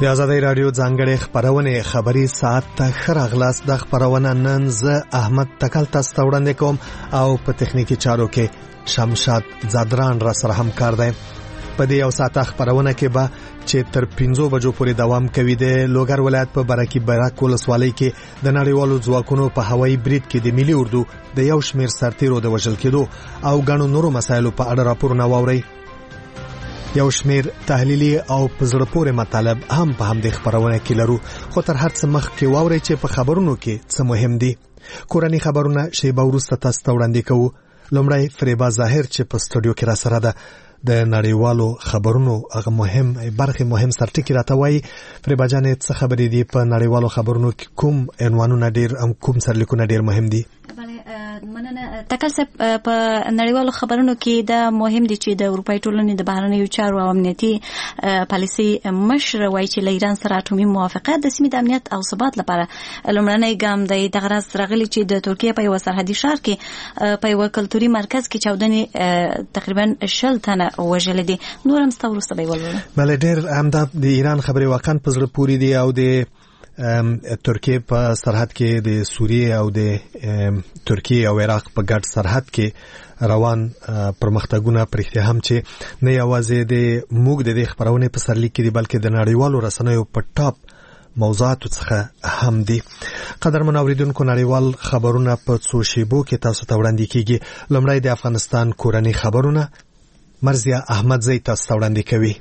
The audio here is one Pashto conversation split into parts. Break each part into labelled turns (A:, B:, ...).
A: د آزادۍ رادیو ځانګړې خبرونه خبري ساعت ته خراغلاس د خبرونه نن زه احمد تکل تاسو ته وړاندې کوم او په تخنیکی چارو کې شمشاد زادران را سره همکار دی. په دې یو ساعت خبرونه کې به چې تر 5 بجو پورې دوام کوي. د لوګر ولایت په برکی بیرک ولسوالۍ کې د نړیوالو ځواکونو په هوایي برید کې د ملي اردو د یو شمیر سرتیرو د وژل کېدو او غنو نورو مسایلو په اړه راپورونه واوري. یو شمیر تحلیلي او پزړه پورې مطالب هم په همدې خبرونه کې لرو، خو تر هر څه مخکې واوري چې په خبرونو کې څه مهم دي. کورنۍ خبرونه شیبه وروسته تاسو ته وړاندې کوو. لومړی فریبا ظاهر چې په سټوډیو کې را سره ده د نړیوالو خبرونو هغه مهم سرټکی راته وایي. فریبا جانې څه خبرې دي په نړیوالو خبرونو کې؟ کوم عنوانونه کوم سرلیکونه ډیر مهم دي؟
B: مننه تکل صاحب. په نړیوالو خبرونو کې دا مهم دي چې د اروپای ټولنې د بهرنیو چارو او امنیتي پالیسي مشر وایي چې له ایران سره اټومي موافقت د سیمې د امنیت او ثبات لپاره لومړنی ګام دی. دغه راز راغلی چې د ترکیه په یو سرحدي ښار کې په یو کلتوري مرکز کې چاودنې تقریبا 10 تنه وژل دي. نور هم ستاسو وروسته به ولولو.
A: بل ډېر همدا د ایران خبرې واقعا په زړه پورې دي او د ترکیه په سرحد کې د سوریه او د ترکیه او عراق په ګډ سرحد کې روان پرمختګونه پرېخته هم چې نه یوازې د موږ د خبرونه په سرلیک کې دي بلکې د نړیوالو رسنیو په ټاپ موضوعاتو څخه هم دي. قدرمن اوریدونکو، نړیوال خبرونه په څو شیبو کې تاسو ته وړاندې کیږي. لومړی د افغانستان کورنۍ خبرونه مرزیه احمدزی تاسو ته وړاندې کوي.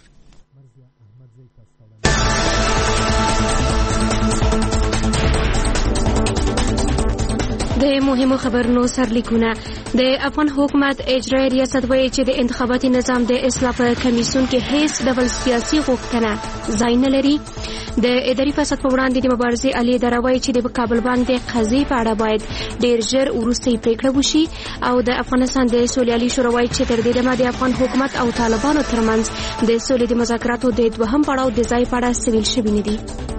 C: د مهمو خبرونو سرلیکونه. د افغان حکومت اجرایي ریاست وایي چې د انتخاباتي نظام د اصلاح په کمیسیون کې هیڅ ډول سیاسي غوښتنه ځای نه لري. د اداري فساد په وړاندې د مبارزې عالی اداره وایي چې د کابل بانک د قضیې په اړه باید ډیر ژر وروستۍ پریکړه وشي. او د افغانستان د سولې شورا وایي چې تر دې دمه د افغان حکومت او طالبانو ترمنځ د سولې د مذاکراتو د دوهم پړاو د ځای په اړه سویل شوي نه دي.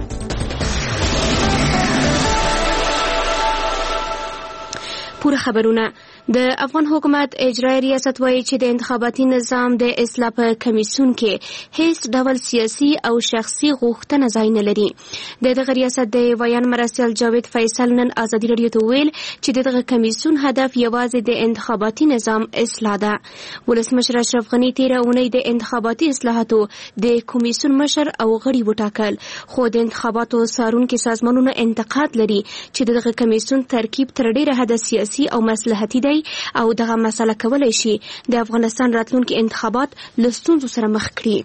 C: پوره خبرونه. د افغان حکومت اجرایي ریاست وایي چې د انتخاباتي نظام د اصلاح په کمیسیون کې هیڅ ډول سیاسي او شخصي غوښتنه ځای نه لري. دغه ریاست د ویان مرستیال جاوید فیصل نن ازادي رادیو ته ویل چې دغه کمیسیون هدف یوازې د انتخاباتي نظام اصلاح ده. ولسمشر اشرف غنی تیر اونۍ د انتخاباتي اصلاحاتو د کمیسیون مشر او غړي وټاکل، خو د انتخاباتو څارونکو سازمانونو انتقاد لري چې دغه کمیسیون ترکیب تر ډیره حد سیاسي او مصلحتي دی او دغه مسله کولای شي د افغانستان راتلونکي انتخابات له ستونزو سره مخ کړي.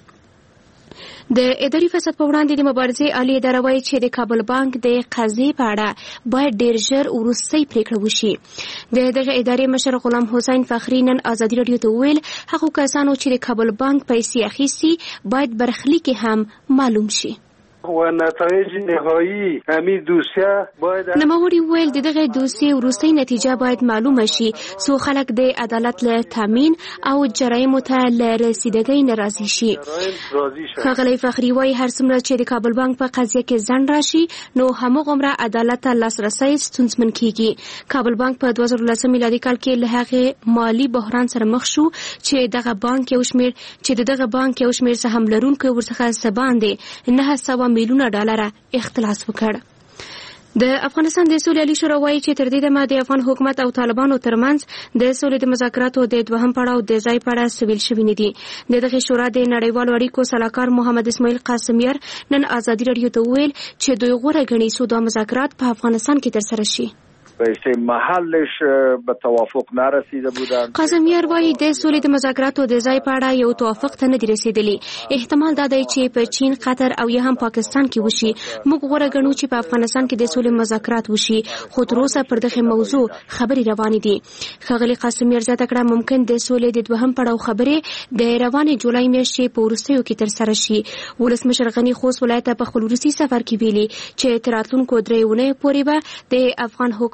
C: د اداري فساد په وړاندې د مبارزې عالی اداره وایي چې د کابل بانک د قضیې په اړه باید ډیر ژر وروستۍ پریکړه وشي. دغه ادارې مشر غلام حسین فخری نن ازادي رادیو ته ویل هغه کسانو چې د کابل بانک پیسې اخیستي باید برخلیک هم معلوم شي.
D: و نتایج نهایی همین دوسیه باید
C: نموړي ویل دغه دوسیه وروستۍ نتیجه باید معلومه شي څو خلک د عدالت له تامین او جرایم ته له رسیدګۍ ناراضي شي. ښاغلی فخری وایي هر څومره چې د کابل بانک په قضیه کې ځنډ راشي نو همغومره عدالت ته لاسرسی ستونزمن کیږي. کابل بانک په 2019 میلادي کال کې له هغه مالی بحران سره مخ شو چې دغه بانک یو شمیر سهم لرونکو ورڅخه سباندې 900 میلیونه ډالر اختلاس وکړ. د افغانستان د سولې شورا وایي چې تر دې دمه د افغان حکومت او طالبانو ترمنځ د سولې د مذاکراتو د دوهم پړاو د ځای په اړه سویل شوي نه دي. دغه شورا د نړیوالو اړیکو سلاکار محمد اسماعیل قاسمیار نن ازادي رادیو ته ویل چې دوی غوره ګڼي چې دا مذاکرات په افغانستان کې ترسره شي.
D: به محلش به توافق نرسیده بودند.
C: قاسمیار وایي د سولې د مذاکراتو د ځای په اړه یو توافق ته نه دی رسیدلی. احتمال دا دی چې په چین، قطر او یا هم پاکستان کې وشي. موږ غوره ګڼو چې په افغانستان کې د سولې مذاکرات وشي، خو تر اوسه پر دغه موضوع خبرې روانې دي. ښاغلي قاسمیار زیاته کړه ممکن د سولې د دوهم پړاو خبرې د روانې جولای میاشتې په وروستیو کې ترسره شي. ولسمشر غني خوست ولایت په خپل وروستي سفر کې ویلي چې تر راتلونکو 3 اونۍ پورې به د افغان حکومت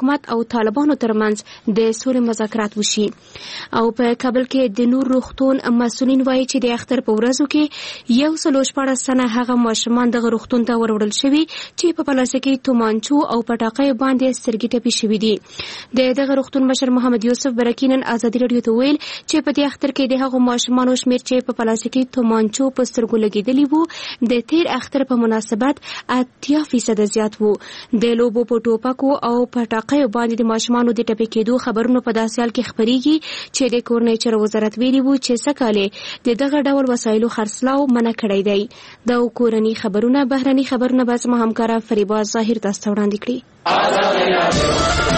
C: حکومت او طالبانو ترمنځ د سولې مذاکرات وشي. او په کابل کې د نور روغتون مسؤلین وایي چې د اختر په ورځو کې 114 تنه هغه ماشومان دغه روغتون ته وروړل شوي چې په پلاستیکي تومانچو او پټاقۍ باندې سترګې ټپي شوي دي. دغه روغتون مشر محمد یوسف برکینن ازادي راډیو ته ویل چې په دې اختر کې د هغو ماشومانو شمېر چې په پلاستیکي تومانچو په سترګو لګېدلي وو د تیر اختر په مناسبت 80% زیات وو. د لوبو په ټوپکو او پټاقیو باندې د ماشومانو د ټپي کېدو خبرونه په داسې حال کې خپرېږي چې د کورنۍ چارو وزارت ویلي وو چې سږکال د دغه ډول وسایلو خرڅلاو منع کړی دی. د کورنۍ خبرونه بهرني خبرونه به زما همکاره فریبا ظاهر تاسو ته وړاندې کړي.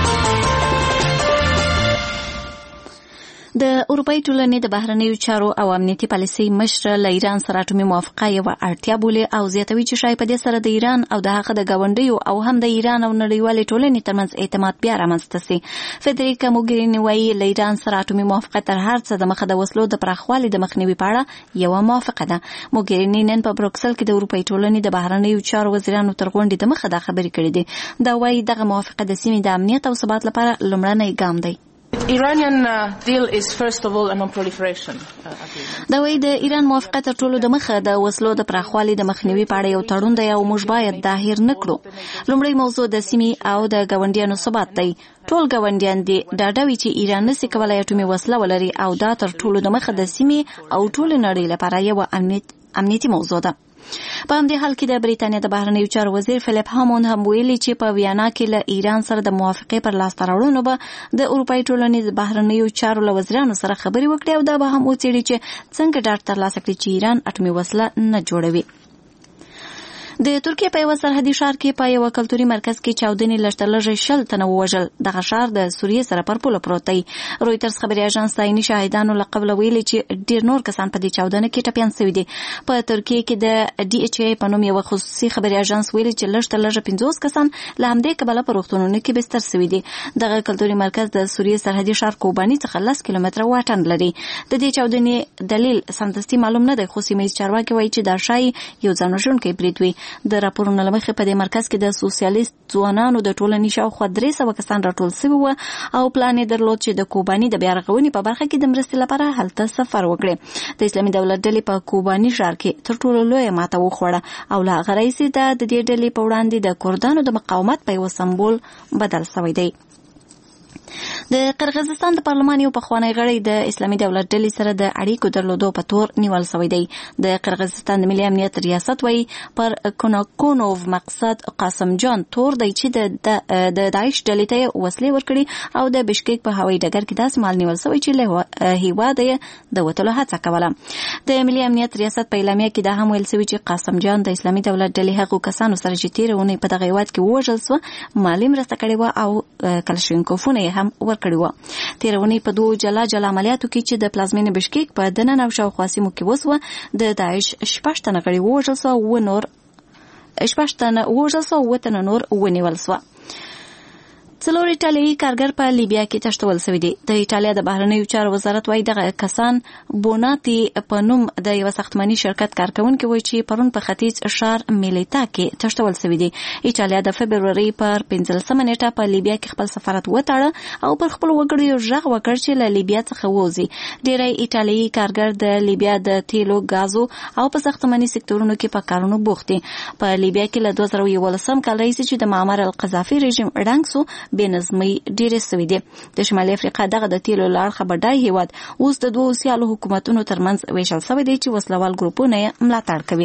B: د اروپایي ټولنې د بهرنیو چارو او امنیتي پالیسۍ مشر له ایران سره اټومي موافقه یوه اړتیا بولي او زیاتوي چې شاید په دې سره د ایران او د هغه د ګاونډیو او هم د ایران او نړیوالې ټولنې ترمنځ اعتماد بیا رامنځته سي. فدریکا موګریني وایي له ایران سره اټومي موافقه تر هر څه د مخه د وسلو د پراخوالي د مخنیوي په اړه یوه موافقه ده. موګریني نن په بروکسل کې د اروپایي ټولنې د بهرنیو چارو وزیرانو تر غونډې د مخه دا خبرې کړې دي. دا وایي دغه موافقه د سیمې د امنیت او ثبات لپاره لومړنی ګام دی.
E: Iranian deal is first of all a non-proliferation agreement.
B: دا وایي د ایران موافقه تر ټولو د مخه د وسلو د پراخوالي د مخنیوي په اړه یو تړون دی او موږ باید دا هیر نه کړو. لومړی موضوع د سیمې او د ګاونډیانو ثبات دی. ټول ګاونډیان دي ډاډه وي چې ایران نسي کولای اټومي وسله ولري او دا تر ټولو د مخه د سیمې او ټول نړۍ لپاره یو امنیتي موضوع ده. په همدې حال کې د بریتانیا د بهرنیو چارو وزیر فلیپ هاموند هم ویلي چې په ویانا کې له ایران سره د موافقې پر لاسته راوړنو به د اروپایي ټولنې د بهرنیو چارو له وزیرانو سره خبرې وکړي او دا به هم وڅېړي چې څنګه ډاډ ترلاسه کړي چې ایران اټومي وسله نه جوړوي. د ترکیه په یو سرحدي ښار کې په یو کلتوري مرکز کې چاودنې لږترلږه 60 تنه ووژل. دغه ښار د سوریې سره پر پوله پروت دی. رویټرز خبري اژانس عیني شاهدانو له قبل ویلي چې ډیر نور کسان په دې چاودنه کې ټپیان شوي دي. په ترکیه کې د ډي ایچ ای په نوم یو خصوصي خبري اژانس ویلي چې لږترلږه 50 کسان له همدې کبله په روغتونونو کې بستر شوي دي. دغه کلتوري مرکز د سوریې سرحدي ښار کوباني څخه 10 کیلومتره واټن لري. د دې چاودنې دلیل سمدستي معلوم نه دی خو سیمه ییز چارواکي وایي چې دا شایي یو ځانوژونکی برید وي. د راپورونو مخه په دې مرکز کې د سوسیالیست ځوانانو د ټولنې شاوخوا 300 کسان راټول شوي وو او پلان یې درلود چې د کوباني د بیا رغونې په برخه کې د مرستې لپاره هلته سفر وکړي. د اسلامي دولت ډلې په کوباني ښار کې تر ټولو لویه ماته وخوړه او له هغه راهیسې د دې ډلې په وړاندې د کردانو د مقاومت په یو سمبول بدل شوی دی. د قرغیزستان د پارلمان یو پخوانی غړی د اسلامي دولت ډلې سره د اړیکو درلودو په تور نیول شوی دی. د قرغیزستان د ملي امنیت ریاست وایي پر کوناکونوف مقصد قاسم جان تور دی چې د داعش ډلې ته وسلې ورکړي او د بشکیک په هوایي ډګر کې داسې مال نیول شوی چې له هیواده یې د وتلو هڅه کوله. د ملي امنیت ریاست په اعلامیه کې دا هم ویل شوی چې قاسم جان د اسلامي دولت ډلې هغو کسانو سره چې تېره اونۍ په دغه هیواد کې ووژل شوه مالي مرسته کړې وه او کلشینکوفونه یې هم ورکړي وه. تېره اونۍ په 2 جلا عملیاتو کې چې د پلازمینې بشکیک په دننه او شاوخوا سیمو کې وسوه د داعش 6 تنه غړي ووژل شوه 7 تنه نور ونیول شوه. 4 ایټالیایي کارګر په لیبیا کې تښتول شوي دي. د ایټالیا د بهرنیو چارو وزارت وایي دغه کسان بوناتي په نوم د یو ساختماني شرکت کارکونکي وایي چې پرون په ختیځ ښار میلیتا کې تښتول شوي دي. ایټالیا د فبروري پر 15 نیټه په لیبیا کې خپل سفارت وتاړه او پر خپل وګړو غږ وکړ چې له لیبیا څخه ووځي. ډېری ایټالیایي کارګر د لیبیا د تیلو غازو او په ساختماني سکتورونو کې په کارونو بوخت دي. په لیبیا کې له 2011 کال راهیسې چې د معمر القذافي رژیم ړنګ سو بېنظمۍ ډېرې سوي دي. د شمالي افریقا دغه د تیلو له اړخه بډای هیواد اوس د 2 سیالو حکومتونو ترمنځ ویشل شوی دی چې وسلوال ګروپونه یې ملاتړ کوي.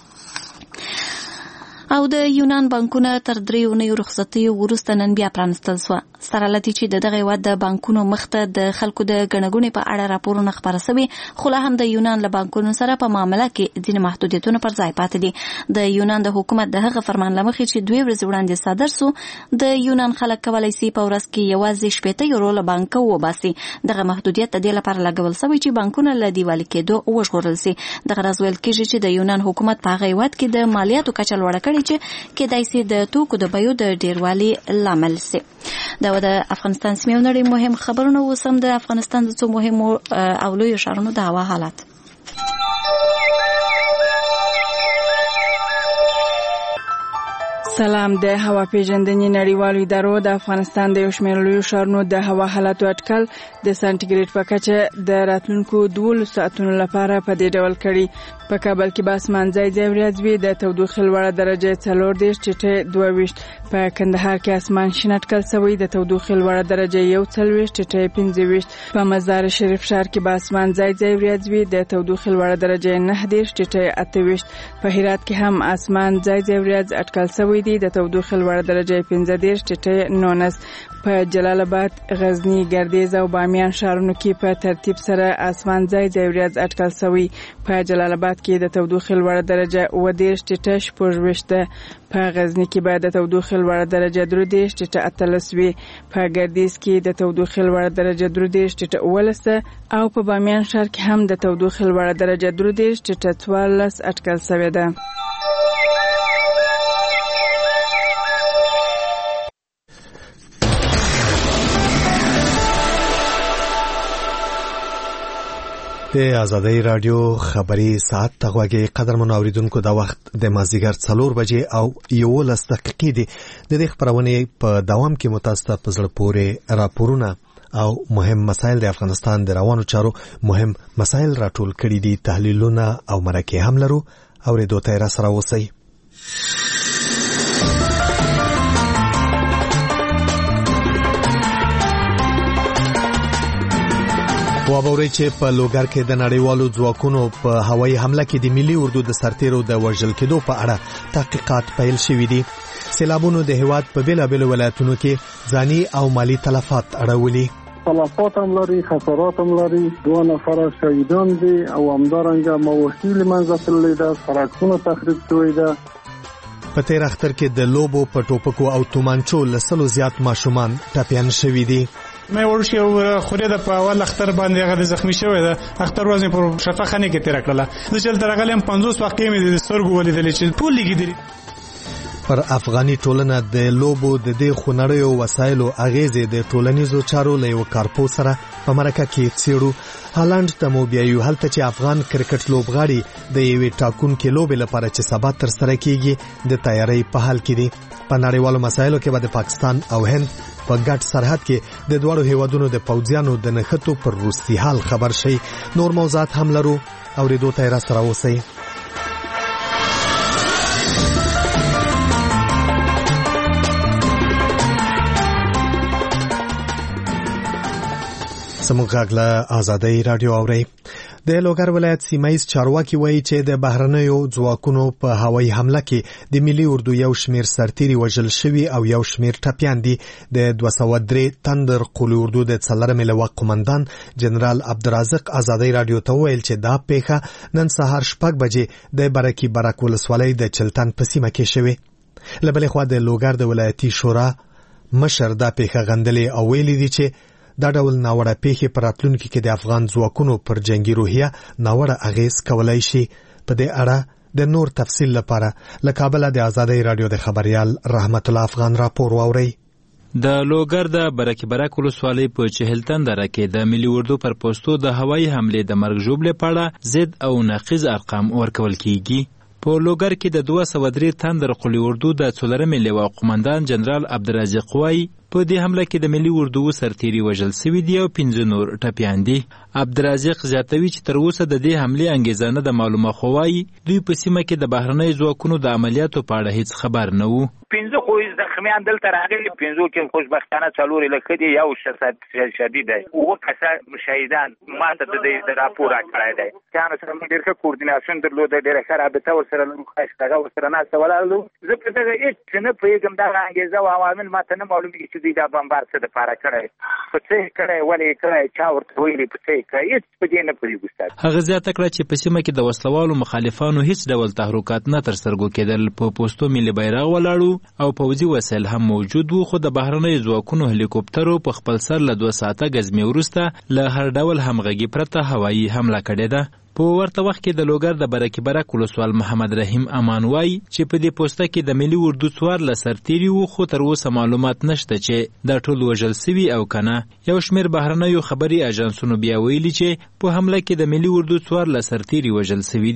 B: او د یونان بانکونه تر 3 اونیو رخصتۍ وروسته نن بیا پرانستل شوه. سره لدې چې دغه هیواد د بانکونو مخته د خلکو د ګڼهګوڼې په اړه راپورونه خپاره شوي خو لا هم د یونان له بانکونو سره په معامله کې ځینې محدودیتونه پر ځای پاتې دي. د یونان د حکومت د هغه فرمان له مخې چې 2 ورځې وړاندې صادر سو د یونان خلک کولی شي په ورځ کې یوازې 70 یورو له بانکه وباسي. دغه محدودیت د دې لپاره لګول شوی چې بانکونه له دیوالي کېدو وژغورل شي. دغه راز ویل کېږي چې د یونان حکومت په هغه هیواد کې د مالیاتو کچه لوړه کړې چې کېدای شي د توکو د بیو د ډیروالي لامل شي. دا د افغانستان سیمې او نړۍ مهم خبرونه وسم د افغانستان د څو مهمو او لویو ښارونو د هوا حالت.
F: سلام. د هوا پیژندنې نړیوالو ادارو د افغانستان د یو شمېر لویو ښارونو د هوا حالاتو اټکل د سانتیګریډ په کچه د راتلونکو 12 ساعتونو لپاره په دې ډول کړي. په کابل کې به اسمان ځای ځای وریځ وي، د تودوخې لوړه درجه 40 ټیټه 22. په کندهار کې اسمان شین اټکل شوی، د تودوخې لوړه درجه 41 ټیټه 25. په مزار شریف ښار کې به اسمان ځای ځای وریځ وي، د تودوخې لوړه درجه 9 ټیټه 28. په هرات کې هم اسمان ځای ځای وریځ اټکل شوی دی، د تودوخې لوړه درجه 15 ټیټه 19. په جلال آباد، غزنی، ګردیز او بامیان ښارونو کې په ترتیب سره اسمان ځای ځای وریځ اټکل شوی. په جلال آباد کې د تودوخې لوړه درجه 30 ټیټه 26 ده. په غزنی کې به د تودوخې لوړه درجه 30 ټیټه 18 وي. په ګردیز کې د تودوخې لوړه درجه 30 ټیټه 19 او په بامیان ښار کې هم د تودوخې لوړه درجه 30 ټیټه 14 اټکل شوی ده.
A: د آزادۍ رادیو خبری ساعت تغوږی قدرمن اوریدونکو د وخت د مازیګر 4 بجې او 11 دقیقې دي. د دې خبرونه په دوام کې متاسفه په زړه پورې راپورونه او مهم مسایل د افغانستان د روانو چارو مهم مسایل راټول کړي دي. تحلیلونه او مرکې هم لرو. اوریدو ته را سره اوسئ. وابوري چې په لوګر کې د نړیوالو ځواکونو په هوایي حمله کې د ملي اردو د سرتیرو د وژل کېدو په اړه تحقیقات پیل شوي دي. سیلابونو د هیواد په بیلابیلو ولایتونو کې ځاني او مالی تلفات اړولي.
G: تلفات هم لري، خسارات هم لري. 2 نفر شهیدان دي او همدارنګه مواشي له منځه تللي ده، سړکونه تخریب شوي ده.
A: په تیر اختر کې د لوبو په ټوپکو او تومانچو لسلو زیات ماشومان ټپیان شوي دي.
H: مې ورشي او خوري د په اول اختر باندې هغه زخمی شوی ده. اختر ورځ پر شفاخانه کې تیر کړله. د چل درغلم 50 واقعې مې د سترګو ولیدلې چې ټول لګیدلې.
A: پر افغاني ټولنه د لوبو د دې خنړیو وسایلو اغیزې د ټولنیزو چارو له یو کارپو سره په مرکه کې څیړو. هالند ته مو بیایو هلته چې افغان کرکټ لوبغاړي د یوې ټاکونکې لوبې لپاره چې سبا ترسره کیږي د تیاری په حال کې دي. په نړیوالو مسایلو کې به د پاکستان او هند په ګډ سرحد کې د دوړو هیوادونو د پوځیانو د نښتو پر روسي حال خبر شي. نور موضوعات هم لرو. اوریدو ته را سره اوسئ. سمو غاغله آزادۍ رادیو اوري. د لوګر ولایت سیمایز چارواکي وایي چې د بهرنیو ځواکونو په هوایي حمله کې د ملي اردو یو شمیر سرتیري وژل شوي او یو شمیر ټپیان دي. د 203 تندر قولي اردو د 4 لواء قومندان جنرال عبدالرزاق آزادۍ رادیو ته ویل چې دا پیښه نن سهار 6 بجې د برکی برک ولسوالۍ د چلتن په سیمه کې شوه. لبلې خوا د لوګر د ولایتي شورا مشر دا پیښه غندلې او ویلي دي چې دا ډول ناوړه پیښې پر راتلونکي کې د افغان ځواکونو پر جنگي روحیه ناوړه اغیز کولای شي. په دې اړه د نور تفصیل لپاره له کابل د آزادۍ رادیو د خبريال رحمت الله افغان راپور واوري.
I: د لوګر د برکی برک ولسوالۍ په چهلتن دره کې د ملي اردو پر پوسټو د هوایي حملې د مرګ ژوبلې په اړه ضد او نقیض ارقام ورکول کیږي. په لوګر کې د 203 تندر قولي اردو د 4 لواء قومندان جنرال عبدالرزاق وایي په دې حمله کې د ملي اردو سرتیري وژل شوي دي او 15 نور ټپیان دي. عبدالرزاق زیاتوي چې تر اوسه د دې حملې انګیزه نه د معلومه خو وایي دوی په سیمه کې د بهرنیو ځواکونو د عملیاتو په اړه هیڅ خبر نه وو.
J: 15 خو زخمیان دلته راغلي، 15 کې خوشبختانه 4 لکه دي، یو شدید دی او کسه شهیدان ماته د راپور راکړی دی. ځان سره موږ ډېر ښه کوردیناسیون درلوده، ډېر ښه رابطه ورسره لرو، ښه ورسره ناسته ولاړو. زه په دغه هېڅ نه پوهېږم دغه انګېزه او عوامل ماته نه معلومېږي چې دوی دا بمبار څه دپاره کړی، په څه یې کړی، ولې یې کړی، چا ورته ویلي، په څه یې کړی، هېڅ په دې نه پوهېږو.
I: هغه زیاته کړه چې په سیمه کې د وسلوالو مخالفانو هیڅ ډول تحرکات نه ترسره کېدل. په پوسټو ملي بیرغ ولاړو او پوځي وسایل هم موجود وو، خو د بهرنیو ځواکونو هلیکوپټرو په خپل سر له 2 ساعته ګزمې وروسته له هر ډول همغږي پرته هوایي حمله کړې ده. په ورته وخت کې د لوګر د برکی برک ولسوال محمد رحیم امان وایي چې په دې پوسټه کې د ملي اردو 14 سرتیري وو، خو تر اوسه معلومات نشته چې دا ټول وژل شوي او کنه. یو شمیر بهرنیو خبري اژانسونو بیا ویلي چې په حمله کې د ملي اردو 14 سرتیري وژل شوي دي.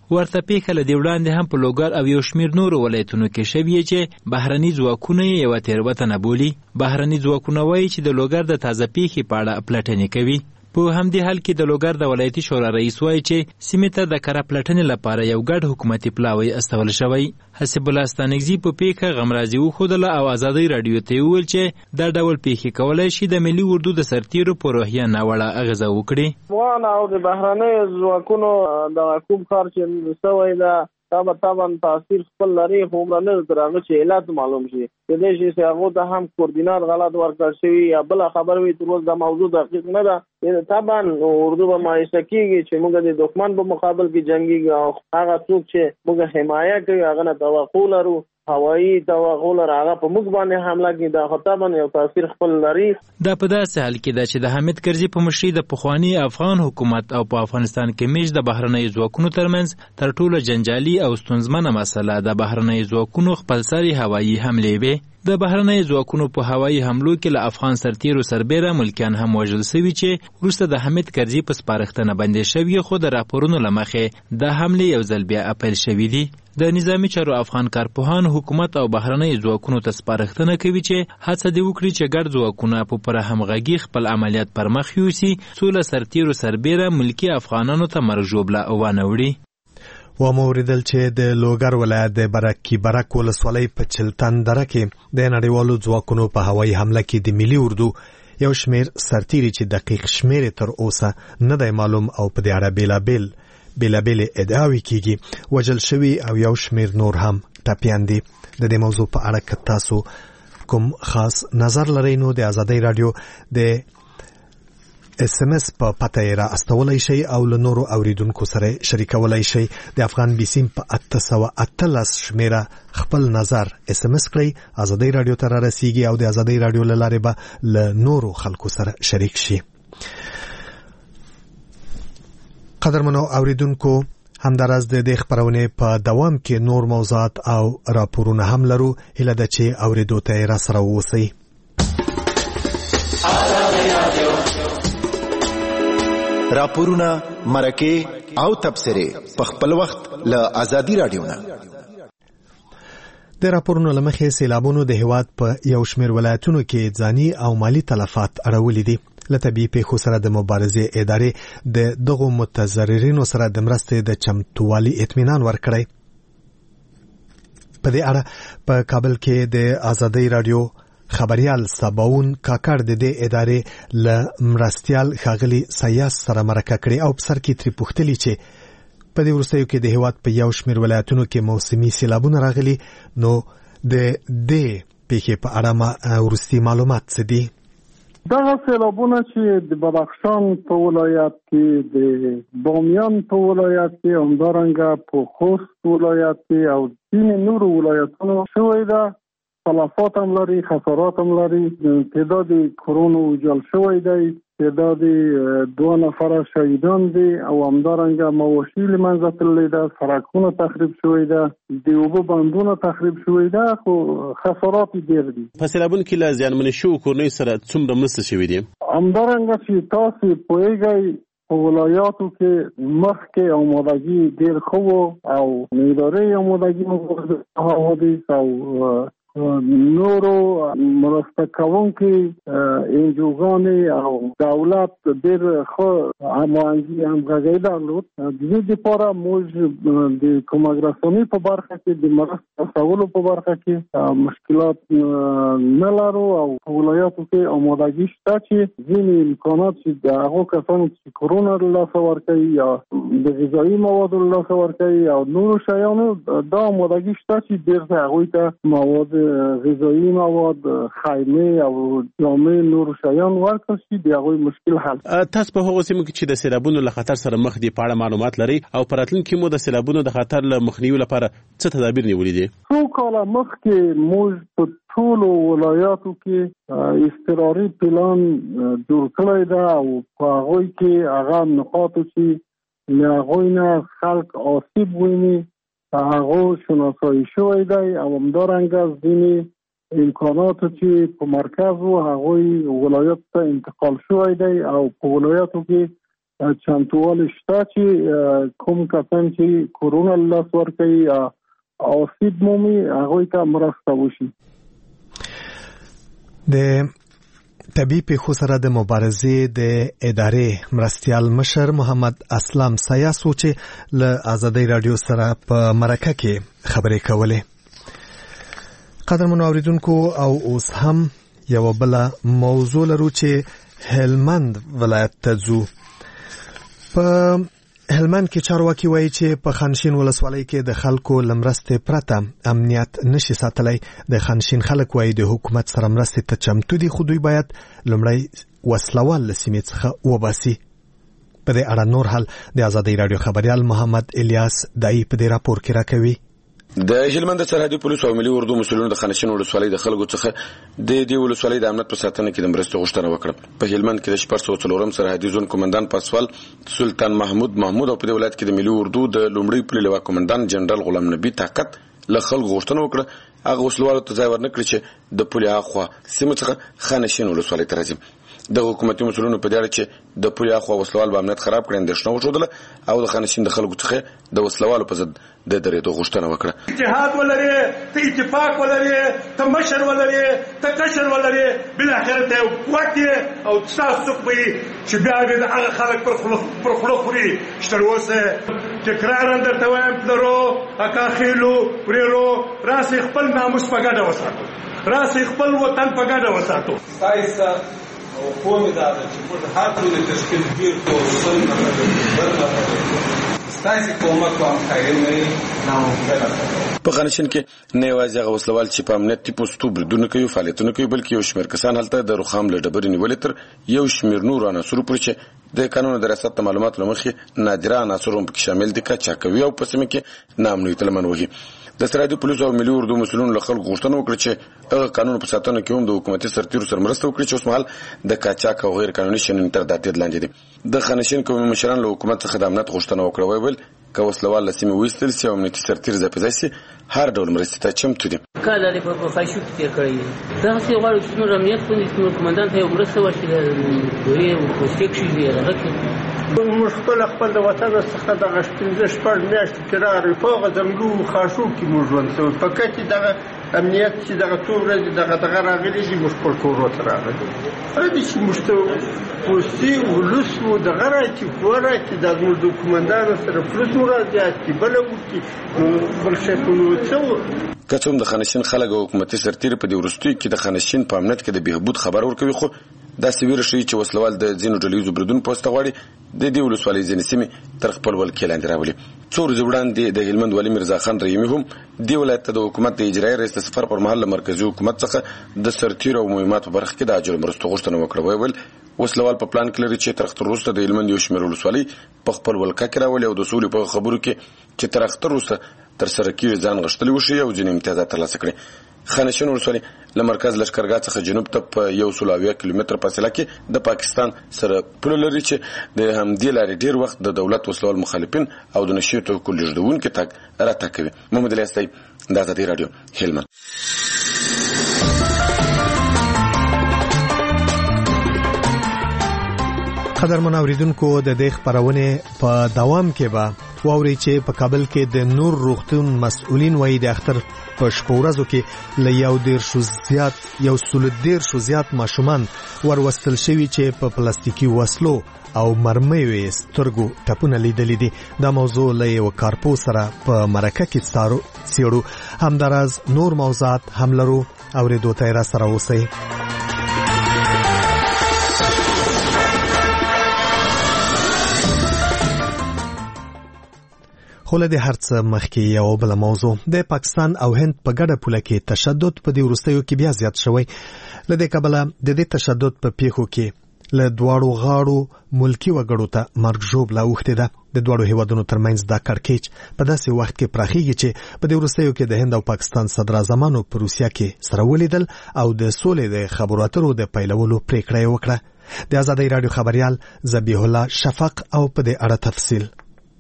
I: ورته پیښه له دې وړاندې هم په لوګر او یو شمېر نورو ولایتونو کې شوې چې بهرني ځواکونه یې یوه تېروتنه بولي. بهرني ځواکونه وایي چې د لوګر د تازه پیښې په اړه پلټنې کوي. په همدې حال کې د لوګر د ولایتي شورا رئیس وایي چې سیمې ته د کره پلټنې لپاره یو ګډ حکومتي پلاوی استول شوی. حسب الله ستانکزي په پیښه غمرازي وښودله او ازادۍ راډیو ته وویل چې دا ډول پیښې کولی شي د ملي اردو د سرتیرو په روحیه ناوړه اغېزه وکړي.
K: افغان او د بهرنیو ځواکونو د کوم کار چې سوی ده طبعا تاثیر خپل لري، خو نه تر هغه چې علت معلوم شي. د دې چې هغه ته هم کوردینات غلط ورکړل شوی یا بل خبر وي، تر اوسه د موضوع دقیق نه ده. طبعا اردو به مایسته کیږي چې موږ د دښمن په مقابل کې جنگي او هغه څوک چې موږ حمایت کوي هغه نه توقع لرو، هوایي توقع لرو هغه په موږ باندې حمله کوي. دا طبعا یو تاثیر خپل لري.
I: دا په داسې حال کې ده چې د حامد کرزي په مشرۍ د پخواني افغان حکومت او په افغانستان کې میش د بهرنیو ځواکونو ترمنځ تر ټولو جنجالي او ستونزمنه مسله د بهرنیو ځواکونو خپلسري هوایي حملې وې. د بهرنیو ځواکونو په هوایي حملو کې له افغان سرتیرو سربیره ملکیان هم وژل شوي چې وروسته د حامد کرزي په سپارښتنه بندې شوي، خو د راپورونو له مخې د حملې یو ځل بیا اپیل شوي دي. د نظامي چارو افغان کارپوهان حکومت او بهرنیو ځواکونو ته سپارښتنه کوي چې هڅه دې وکړي چې ګډ ځواکونه په پوره همغږي خپل عملیات پر مخ یوسي، څو له سرتیرو سربیره ملکي افغانانو ته مرګ ژوبله ونه وړي.
A: و مو اوریدل چې د لوګر ولایت د برکي برک ولسوالۍ په چلتن دره کې د نړیوالو ځواکونو په هوایي حمله کې د ملي اردو یو شمېر سرتیري چې دقیق شمېر تر اوسه نه دی معلوم او په دې اړه بېلابېلې ادعاوې کېږي وژل شوي او یو شمېر نور هم ټپیان دي. د دې موضوع په اړه که تاسو کوم خاص نظر لرئ نو د ازادۍ راډیو د SMS په پته یې را استولی شئ او له نورو اوریدونکو سره شریکولی شئ. د افغان بیسیم په 818 شمیره خپل نظر SMS کړئ، ازادۍ راډیو ته را رسیږي او د ازادۍ راډیو له لارې به له نورو خلکو سره شریک شي. قدرمنو اوریدونکو، همداراز د دې خبرونه په دوام کې نور موضوعات او راپورونه هم لرو. هیله ده چې اوریدو ته را سره اوسئ.
L: راپورونه، مرکه او تبصره په خپل وخت له ازادي راډیو نه.
A: د راپورونو لمخې سیلابونو د هیواد په یو شمېر ولایتونو کې ځاني او مالی تلفات اړولي دي. له طبیعي پیښو سره د مبارزې ادارې د دغو متضررینو سره د مرستې د چمتووالي اطمینان ورکړی. په دې اړه په کابل کې د ازادۍ راډیو خبريال سباون کاکړ د دې ادارې له مرستيال ښاغلي سیاس سره مرکه کړې او په سر کې ترې پوښتلي چې په دې وروستیو کې د هیواد په یو شمېر ولایتونو کې موسمي سیلابونه راغلي، نو د دې پیښې په اړه وروستي معلومات څه دي؟
G: دغه سیلابونه چې د بدخشان په ولایت کې، د بامیان په ولایت کې، همدارنګه په خوست ولایت کې او ځینې نورو ولایتونو شوی ده. تلفات هم لري، خسارات هم لري. تعداد کورونو ویجاړ شوی دی، تعداد 2 نفره شهیدان دي او همدارنګه مواشي له منځه تللي ده، سړکونه تخریب شوی ده، د اوبو بندونه تخریب شوی ده، خو خسارات ډېر دي.
M: په سیلابونو کې له زیانمنې شوو کورنیو سره څومره مرسته شوې دي؟
G: همدارنګه چې تاسو پوهیږئ په ولایاتو کې مخکې آمادګي ډېر ښه و او ادارې آمادګي حوادث او نورو مرسته کوونکي انجوګانې او دولت ډېر ښه همغږي درلود. د دې لپاره موږ د کومک رسونې په برخه کې د مرستې رسولو په برخه کې مشکلات نه لرو او په ولایاتو کې آمادګي شته چې ځینې امکانات چې د هغو کسانو چې کرونا له لاسه ورکوي یا د غذایي موادو له لاسه ورکوي او نورو شیانو دا آمادګي شته چې ډېر هغوی ته مواد غذایی مواد، خیمه او جامې نور شیان ورکړل شي د هغوی مشکل حل.
M: تاسو په هغو سیمو کې چې د سیلابونو له خطر سره مخ دي په اړه معلومات لرئ او په راتلونکي کې مو د سیلابونو د خطر له مخنیوي لپاره څه تدابیر نیولي دي؟
G: څو کاله مخکې موږ په ټولو ولایاتو کې اضطراري پلان جوړ کړی ده او په هغوی کې هغه نقاطو چې له هغوی نه خلک آسیب ویني هغه شناسایی شوی دی او همدارنګه ځینې امکاناتو چې په مرکز و هغوی ولایت ته انتقال شوی دی او په ولایاتو کې چمتووالی شته چې کوم کسان چې کورونا لاس ورکوي او سید مومي هغوی ته مرسته وشي.
A: د طبي پیښو سره د مبارزې د ادارې مرستیال مشر محمد اسلام سیاسو چې له آزادۍ رادیو سره په مرکه کې خبرې کولې. قدرمنو اوریدونکو او اوس هم یو بل موضوع لرو چې هلمند ولایت ته ځو. په هلمند کې چارواکي وایي چې په خانشین ولسوالۍ کې د خلکو لمرسته پرته امنیت نشي ساتلی. د خانشین خلک وایي د حکومت سره مرسته ته چمتو دي، خو دوی باید لومړی وسلوال له سیمې څخه وباسي. په دې اړه نور حال د آزادۍ رادیو خبریال محمد الیاس دای په دې راپور کې راکوي.
N: د هلمند سرحدي پولیسو او ملي اردو مسؤلینو د خانشین ولسوالۍ د خلکو څخه د دې ولسوالۍ د امنیت په ساتنه کې د مرستې غوښتنه وکړه. په هلمند کې د 404 سرحدي زون کمانډان پاسوال سلطان محمود او په دې ولایت کې د ملي اردو د لومړي پلي لوا کمانډان جنرال غلام نبی طاقت له خلکو غوښتنه وکړه هغه وسلوالو ته ځای ورنکړي چې د پلي اخوا سیمه څخه خانشین ولسوالۍ ته راځي. د حکومتي مسؤلینو په دې اړه چې د پلي اخوا وسلوال به امنیت خراب کړي اندېښنه وښودله او د خانشین د خلکو څخه د وسلوالو په ضد د درېدو غوښتنه وکړه.
O: اتحاد ولري، ته اتفاق ولري، ته مشر ولري، ته کشر ولري، بل اخر ته قوت او تاسو کوي چې بیا د هغه خلک پر خلو خوري شتروسه تکرار درته وایم پلرو اکاخیلو وريرو راسي خپل ناموس په ګډه وساتو، راسي خپل وطن په ګډه وساتو.
P: سایسا او قوم دا چې په هر ډول تشکیل ډیر کو
N: په خانشین کې نه یوازې هغه وسلوال چې په امنیتي پوسټو بریدونه کوي فعالیتونه کوي بلکې یو شمېر کسان هلته د رخام له ډبرې نیولې تر یو شمېر نور عناصرو پورې چې د قانون د ریاست معلومات له مخې نادره عناصر هم پکې شامل دي قاچاقوي او په سیمه کې ناامنیت لمن وهي. د سرحدي پولیسو او ملي اردو مسؤلینو له خلکو غوښتنه وکړه چې هغه قانون په ساتنه کې هم د حکومتي سرتیرو سره مرسته وکړي چې اوس مهال د قاچاق او غیر قانوني شننې تر داتې لاندې دي. د خانشین قومي مشران له حکومت څخه د امنیت غوښتنه وکړه ویل که وسلوال له سیمې وایستل سي او امنیتي سرتیر ځپېدای سي هر ډول مرستې ته چمتو دي.
Q: کله د په خایشو کې تیر کړی دا څه غواړي چې نور امنیت په کمانډان ته مرسته وشي د دوی او سیکشن دی راغلی.
R: موږ خپل د وطن څخه د غشتنځ شپږ میاشتې کرار په غزنګلو خاشو کې موږ ژوند کوو. فقط د امنیت چې دغه څو ورځې دغه راغلي چې موږ خپل کورو ته راغلي هغه چې موږ ته پوستي ولوس مو دغه راځي ګوره چې د موږ د کمانډانو سره فلوس مراجعات کې بل وکړي بل شي په څو
N: کڅوم د خانشین خلک او حکومتي سرتیر په دې ورستوي کې د خانشین په امنیت کې د بهبود خبر ورکوي خو دا سویر شي چې وسلوال د ځینو ډلېزو بریدون پوسټ غواړي د دې ولسوالۍ ځینې سیمې تر خپل ولکې لاندې راولي. څو ورځې وړاندې د هلمند والي میرزا خان رحیمي هم دې ولایت ته د حکومت د اجرایي رئیس سفر پر مهال مرکزي حکومت څخه د سرتیر او مهمات په برخه کې د اجر مرستو غوښتنه وکړه. ویل وسلوال په پلان کې لري چې تر اختر وروسته د هلمند یو شمېر ولسوالۍ په خپل ولکه کې راولي او د سولې په خبرو کې چې تر اختر وروسته تر سره کېږي ځان غښتلی وشي او ځینې امتیازات ترلاسه کړي. خانشین ولسوالۍ له مرکز لښکرګاه څخه جنوب ته په 180 کیلومتر فاصله کې د پاکستان سره پوله لري چې د همدې لارې ډیر وخت د دولت وسلوال مخالفین او د نشي توکو لېږدونکي تګ راته کوي. محمد الیاس دی د آزادۍ رادیو هلمند.
A: قدرمن اوریدونکو د دې خبرونه په دوام کې به واوري چې په کابل کې د نور روغتون مسؤلین وایي د اختر په شپورزو کې له یو سل زیات ماشومان وروستل شوي چې په پلاستیکي وسلو او مرمیو سترګو ټپونه لیدلې دي. دا موضوع له یو کارپو سره په مرکه کې څېړو. همداراز نور موضوعات هم لرو اورېدو ته را سره اوسئ. خو له دې هر څه مخکې یو بل موضوع د پاکستان او هند په ګډه پوله کې تشدد په دې وروستیو کې بیا زیات شوی. له دې کبله د دې تشدد په پیښو کې له دواړو غاړو ملکی وګړو ته مرګ ژوبله اوښتې ده. د دواړو هیوادونو ترمنځ دا کړکېچ په داسې وخت کې پراخیږي چې په دې وروستیو کې د هند او پاکستان صدراعظمانو په روسیه کې سره ولیدل او د سولې د خبرو اترو د پیلولو پریکړه یې وکړه. د آزادۍ رادیو خبریال ذبیح الله شفق او په دې اړه تفصیل.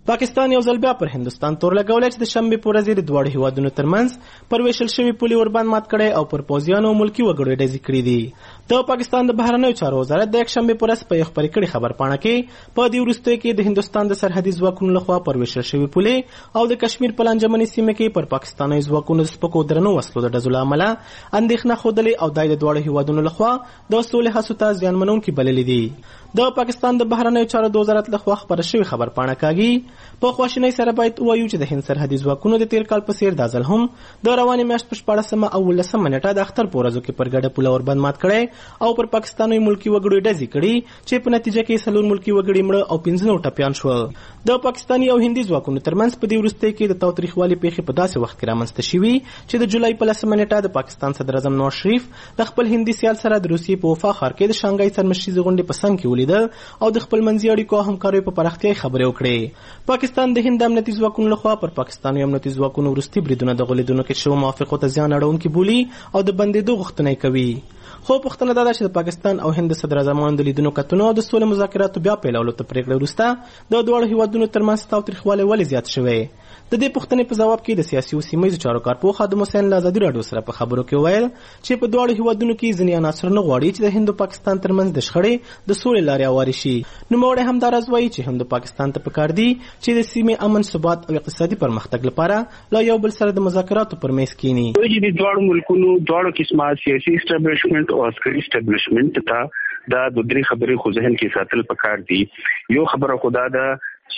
S: پاکستان یو ځل بیا پر هندستان تور لګولی چې د شنبې په ورځ د دواړو هیوادونو ترمنځ پر ویشل شوي پولې وربند مات کړی او پر پوځیانو او ملکي وګړو ډزې کړي دي. د پاکستان د بهرنیو چارو وزارت د یکشنبې په ورځ په یو خپرې کړې خبرپاڼه کې په دې وروستیو کې د هندوستان د سرحدي ځواکونو لخوا پر ویشل شوي پولې او د کشمیر په لانجمنې سیمه کې پر پاکستاني ځواکونو د سپکو درنو وسلو د ډزو له امله اندېښنه ښودلې او دا د دواړو هیوادونو لخوا د سولې هڅو ته زیانمنونکي بللې دي. د پاکستان د بهرنیو چارو د وزارت لخوا خپره شوې خبرپاڼه کاږي په خواشینۍ سره باید ووایو چې د هند سرحدي ځواکونو د تیر کال په څیر دا ځل هم د روانې میاشت په 14 او 18 نیټه د اختر په ورځو کې پر ګډه پوله وربند مات کړی او پر پاکستاني ملکي وګړو ډزې کړي چې په نتیجه کې 4 ملکي وګړي مړه او 15 ټپیان شول. د پاکستاني او هندي ځواکونو ترمنځ په دې وروستیو کې د تاوتریخوالي پیښې په داسې وخت کې رامنځته شوي چې د جولای په 10 نیټه د پاکستان صدر اعظم نواز شریف د خپل هندي سیال سره د روسیې په وفا ښار کې د شانګهای سرمشریزې غونډې په څنګ کې ولیدل او د خپل منځي اړیکو او همکاریو په پراختیا خبرې وکړې. پاکستان د هند امنیتي ځواکونو لخوا پر پاکستاني امنیتي ځواکونو وروستي بریدونه د غولیدونو کې شوو موافقو ته زیان اړونکي بولي او د بندېدو غوښتنه کوي. خو پوښتنه دا ده چې د پاکستان او هند صدر اعظمانو د لیدنو کتنو او د سولې مذاکراتو بیا پیلولو ته پرېکړه وروسته د دواړو هیوادونو ترمنځ تاوتریخوالی ولې زیات شوی. د دې پوښتنې په جواب کې د سیاسي او سیمهییزو چارو کارپوه خادم حسین له ازادي راډیو سره په خبرو کې وویل چې په دواړو هیوادونو کې ځینې عناصر نه غواړي چې د هند او پاکستان ترمنځ د شخړې د سولې لارې هوارې شي. نوموړی همداراز وایي چې هند او پاکستان ته پکار دي چې د سیمې امن، ثبات او اقتصادي پرمختګ لپاره لا یو بل سره د مذاکراتو پر میز کینی.
T: د دواړو ملکونو دواړو قسمه سیاسي اسټابلیشمنت او عسکري اسټابلیشمنت ته دا د درې خبرې خو ذهن کې ساتل پکار دي. یو خبره خدا ده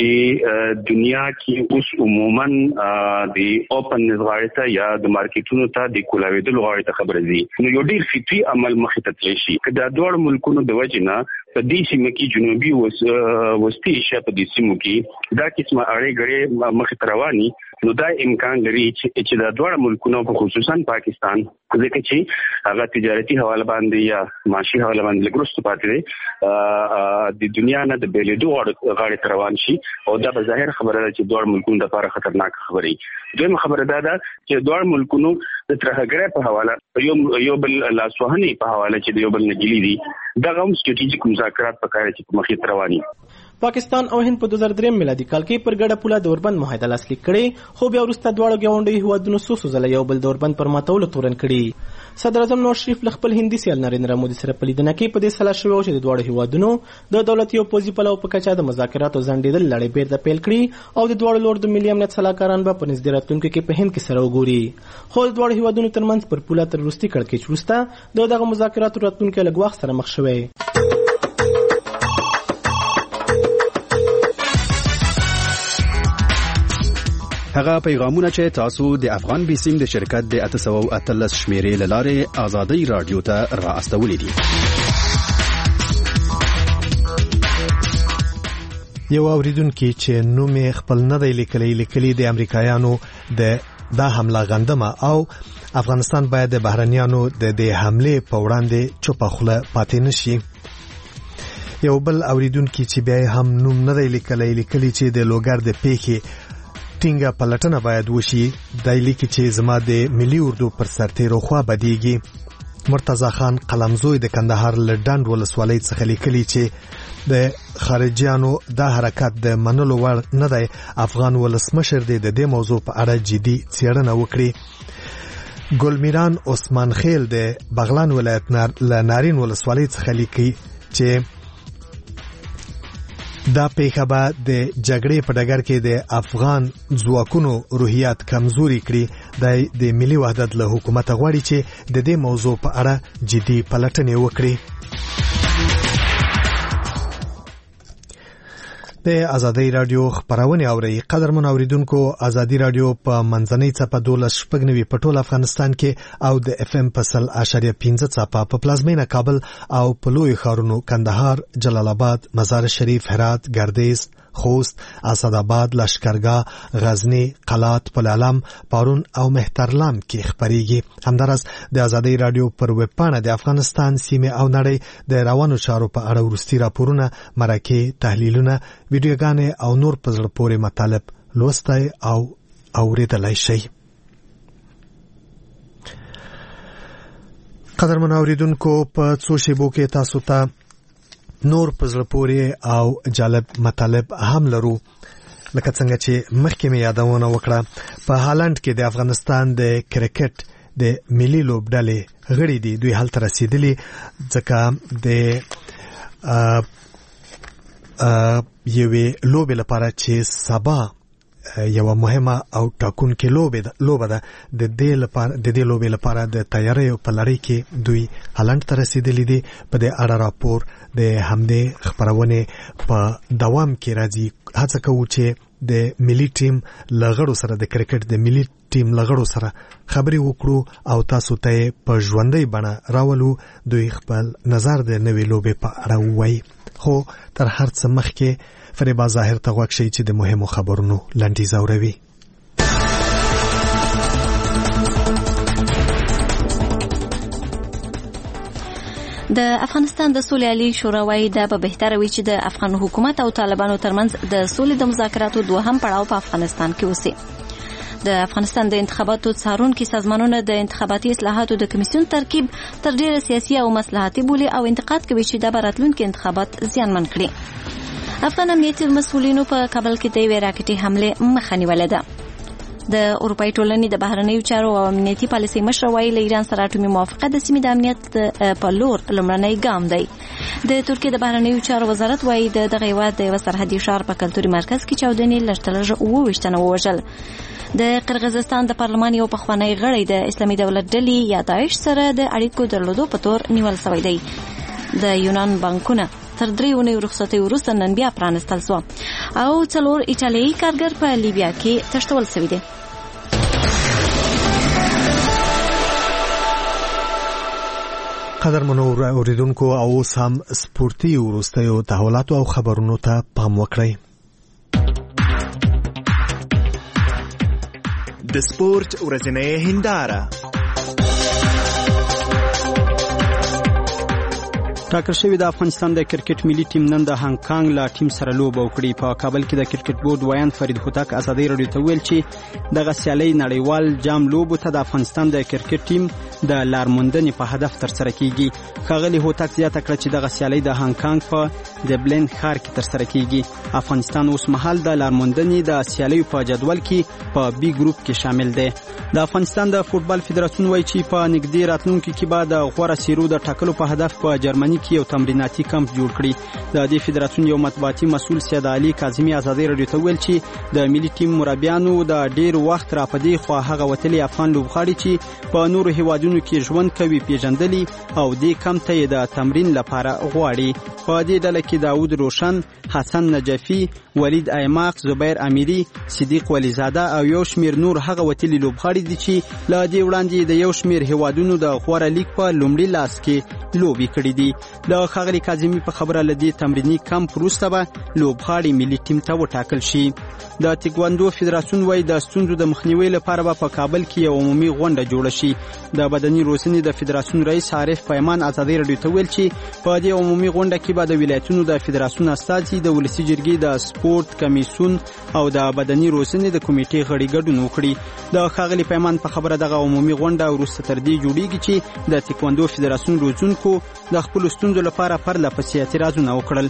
T: چې دنیا کې اوس عموما د اوپن غاړې ته یا د مارکیټونو ته د کولاویدلو غاړې ته خبره دي. نو یو ډیر فطري عمل مخې ته تللی شي که د دواړو ملکونو د وجې نه په دې سیمه کې جنوبي وسطي ایشیا په دې سیمو کې دا قسمه اړې ګړې مخې ته رواني، نو دا امکان لري چې د دواړو ملکونو په خصوصا پاکستان ځکه چې هغه تجارتي حواله باندې یا معاشي حواله باندې لږ وروسته پاتې دی د دنیا نه د بېلېدو غاړې ته روان شي او دا به ظاهر خبره ده چې دواړو ملکونو لپاره خطرناک خبرې. دویمه خبره دا ده چې دواړو ملکونو د ترهګرۍ په حواله یو بل لاسوهنې په حواله چې د یو بل نه جلي دي دغه هم سټریټیجیک مذاکرات پکار چې په مخې ته رواني.
S: پاکستان او هند په 2003 میلادي کال کې پر ګډه پوله د اوربند معاهده لاسلیک کړې، خو بیا وروسته دواړو ګاونډیو هیوادونو څو ځله یو بل د اوربند پر ماتولو تورن کړي. صدر اعظم نواز شریف له خپل هندي سیال نریندرا مودي سره په لیدنه کې په دې سلا شوی و چې د دواړو هیوادونو د دولتي او پوځي پلوه په کچه د مذاکراتو ځنډېدل لړۍ بیرته پیل کړي او د دواړو لورو د ملي امنیت سلاکاران به په نږدې راتلونکي کې په هند کې سره وګوري. خو د دواړو هیوادونو ترمنځ پر پوله تر وروستي کړکېچ وروسته دغه مذاکراتو راتلونکی لږ وخت سره مخ شوی.
U: هغه پیغامونه چې تاسو د افغان بیسیم د شرکت د 813 شمیرې لاره آزادۍ رادیو ته را استولې دي.
A: یو اوریدونکو چې نوم خپل نه دی لیکلی د امریکایانو د حمله غندمه او افغانستان باید د بهرنیانو د دې حمله په وړاندې چوپه خوله پاتې نشي. یو بل اوریدونکو چې بیا هم نوم نه دی لیکلی چې د لوګر د پیښې ټینګه پلټنه باید وشي. دای لیکي چې زما د ملي اردو پر سرتیرو خوا بدیږي. مرتضی خان قلمزوی د کندهار لډند ولسوالۍ څخه لیکلي چې د خارجيانو دا حرکت د منلو وړ نه دی. افغان ولسمشر د دې موضوع په اړه جدي څېړنه وکړي. ګلمیران عثمان خیل د بغلان ولایت نارین ولسوالۍ څخه لیکي چې دا پیښه به د جګړې په ډګر کې د افغان ځواکونو روحیات کمزوري کړي. د ملي وحدت له حکومت غواړي چې د دې موضوع په اړه جدي پلټنې وکړي. د ازادۍ رادیو خبرونه اوري. قدرمن اوریدونکو، ازادۍ رادیو په منځنۍ څپه 12.9 په ټول افغانستان کې او د اف ام په 0.5 څپه په پلازمینه کابل او په لوی ښارونو کندهار، جلال آباد، مزار شریف، هرات، ګردیز، خوست، اسداباد، لشکرګاه، غزنی، قلات، پلعلم، پارون او مهترلام کې خبريږي. همدارس د ازادۍ رادیو پر ویب پاڼه د افغانستان سیمه او نړۍ د روانو چارو په اړه ورستي راپورونه، مرکه، تحلیلونه، ویډیوګانې او نور په زړه پورې مطالب لوستای او اوریدلای شئ. قدرمن اوریدونکو، په څو شیبو کې تاسو ته نور په زړه پورې او جالب مطالب هم لرو. لکه څنګه چې مخکې مې یادونه وکړه په هالند کې د افغانستان د کرکټ د ملي لوبډلې غړي دي دوی هلته رسیدلي ځکه د یوې لوبې لپاره چې سبا یو مهمه او ټاکونکې لوبه ده د دې لوبې لپاره د تیاریو په لړۍ کې دوی هالند ته رسیدلي دي په دې اړه راپور د همدې خبرونه په دوام کې راځي هڅه کوو چې د ملي ټیم لغړو سره د کرکټ د ملي ټیم لغړو سره خبرې وکړو او تاسو ته په ژوندۍ بڼه راولو دوی خپل نظر د نوې لوبې په اړه وایي خو تر هر څه مخکې فریبا ظاهر ته غوږ شئ چې د مهمو خبرونو لنډیز اوروي.
B: د افغانستان د سولې عالی شورا وايي دا به بهتره وي چې د افغان حکومت او طالبانو ترمنځ د سولې د مذاکراتو دوهم پړاو په افغانستان کې وسی. د افغانستان د انتخاباتو څارونکو سازمانونو د انتخاباتي اصلاحاتو د کمیسیون ترکیب تر ډیره سیاسي او مصلحتي بولي او انتقاد کوي چې د راتلونکو انتخابات زیانمن کړي. افغان امنیتي مسؤلینو په کابل کې د یوې راکټي حمله مخه نیولې ده. د اروپای ټولنې د بهرنیو چارو او امنیتي پالیسۍ مشر وايي له ایران سره اټومي موافقه د سیمې د امنیت په لور لومړنی ګام دی. د ترکیې د بهرنیو چارو وزارت وايي دغه هیواد د یو سرحدي ښار په کلتوري مرکز کې چاودنې لږترلږه 28 تنه ووژل. د قرغیزستان د پارلمان یو پخوانی غړی د اسلامي دولت ډلې یا داعش سره د اړیکو درلودو په تور نیول شوی دی. د یونان بانکونه تر 3 اونۍ رخصتۍ وروسته نن بیا پرانستل شو او 4 ایټالیایي کارګر په لیبیا کې تښتول شوي دي.
A: قدرمنو اوریدونکو او سم سپورتي وروستیو تحولاتو او خبرونو ته پام وکړئ.
D: د سپورت ورځنۍ هنداره
U: ټاکل شوی د افغانستان د کرکټ ملي ټیم نن د هانګ کانګ لا ټیم سره لوبه وکړي. په کابل کې د کرکټ بورډ ویان فرید هوتک ازادي رادیو ته ویل چې دغه سیالي نړیوال جام لوبو ته د افغانستان د کرکټ ټیم د لارموندنې په هدف تر سره کیږي. ښاغلي هوتک زیاته کړه چې دغه سیالي د هانګ کانګ په دبلن ښار کې تر سره کیږي. افغانستان اوس مهال د لارموندنې د سیالي په جدول کې په بي ګروپ کې شامل دی. د افغانستان د فوتبال فدراسیون وایي چې په نږدې راتلونکي کې به د غوره سیرو د ټاکلو په هدف په جرمني کې یو تمریناتي کمپ جوړ کړي. د دې فدراسیون یو مطبوعاتي مسؤل سید علي کاظمي ازادي رادیو ته ویل چې د ملي ټیم مربیانو د ډیر وخت را پدې خو هغه وتلي افغان لوبغاړي چې په نورو هیوادونو کې ژوند کوي پیژندلي او دې کمپ ته د تمرین لپاره غواړي. په دې ډله کې داوود روشن، حسن نجفي، ولید ایماق، زبیر امیری، صدیق ولیزاده او یو شمیر نور هغه وتلي لوبغاړي دي چې له دې وړاندې د یو شمیر هیوادونو د غوړه لیګ په لومړي لاس کې لوبي کړې دي. د ښاغلي کاظمي په خبره لدی تمرینی کمپ وروسته به لوبغاړي ملي ټیم ته وټاکل شي. د تکواندو فدراسیون وايي د ستونزو د مخنیوي لپاره به په کابل کې یو عمومي غونډه جوړه شي. د بدني روزنې د فدراسیون رئیس عارف پیمان ازادي رادیو ته ویل چې په دې عمومي غونډه کې به د ولایتونو د فدراسیون استازي، د ولسی جرګې د سپورت کمیسیون او د بدني روزنې د کمیټې غړي ګډون وکړي. د ښاغلي پیمان په خبره دغه عمومي غونډه وروسته تر دې جوړیږي چې د تکواندو فدراسیون روزونکو د خپل ستونزو لپاره پرله پسې اعتراضونه وکړل.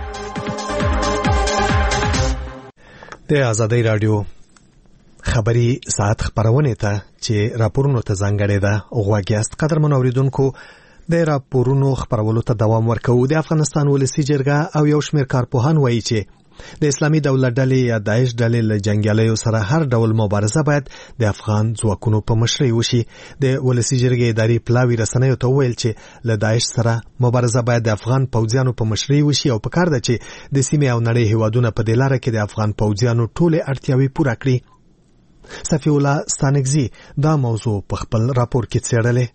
A: د ازادي رادیو خبری ساعت خبرونه ته چې راپورونو ته ځانګړې ده غواګیاست. قدرمن اوریدونکو د راپورونو خبرولو ته دوام ورکوو. د افغانستان ولسی جرګه او یو شمېر کارپوهان وایي چې د اسلامي دولت ډلې یا داعش ډلې له جنگیالیو سره هر ډول مبارزه باید د افغان ځواکونو په مشرۍ وشي. د ولسی جرګې اداري پلاوي رسنیو ته ویل چې له داعش سره مبارزه باید د افغان پوځیانو په مشرۍ وشي او پکار ده چې د سیمې او نړۍ هیوادونه په دې لاره کې د افغان پوځیانو ټولې اړتیاوې پوره کړي. صفی الله ستانکزي دا موضوع په خپل راپور کې څېړلې.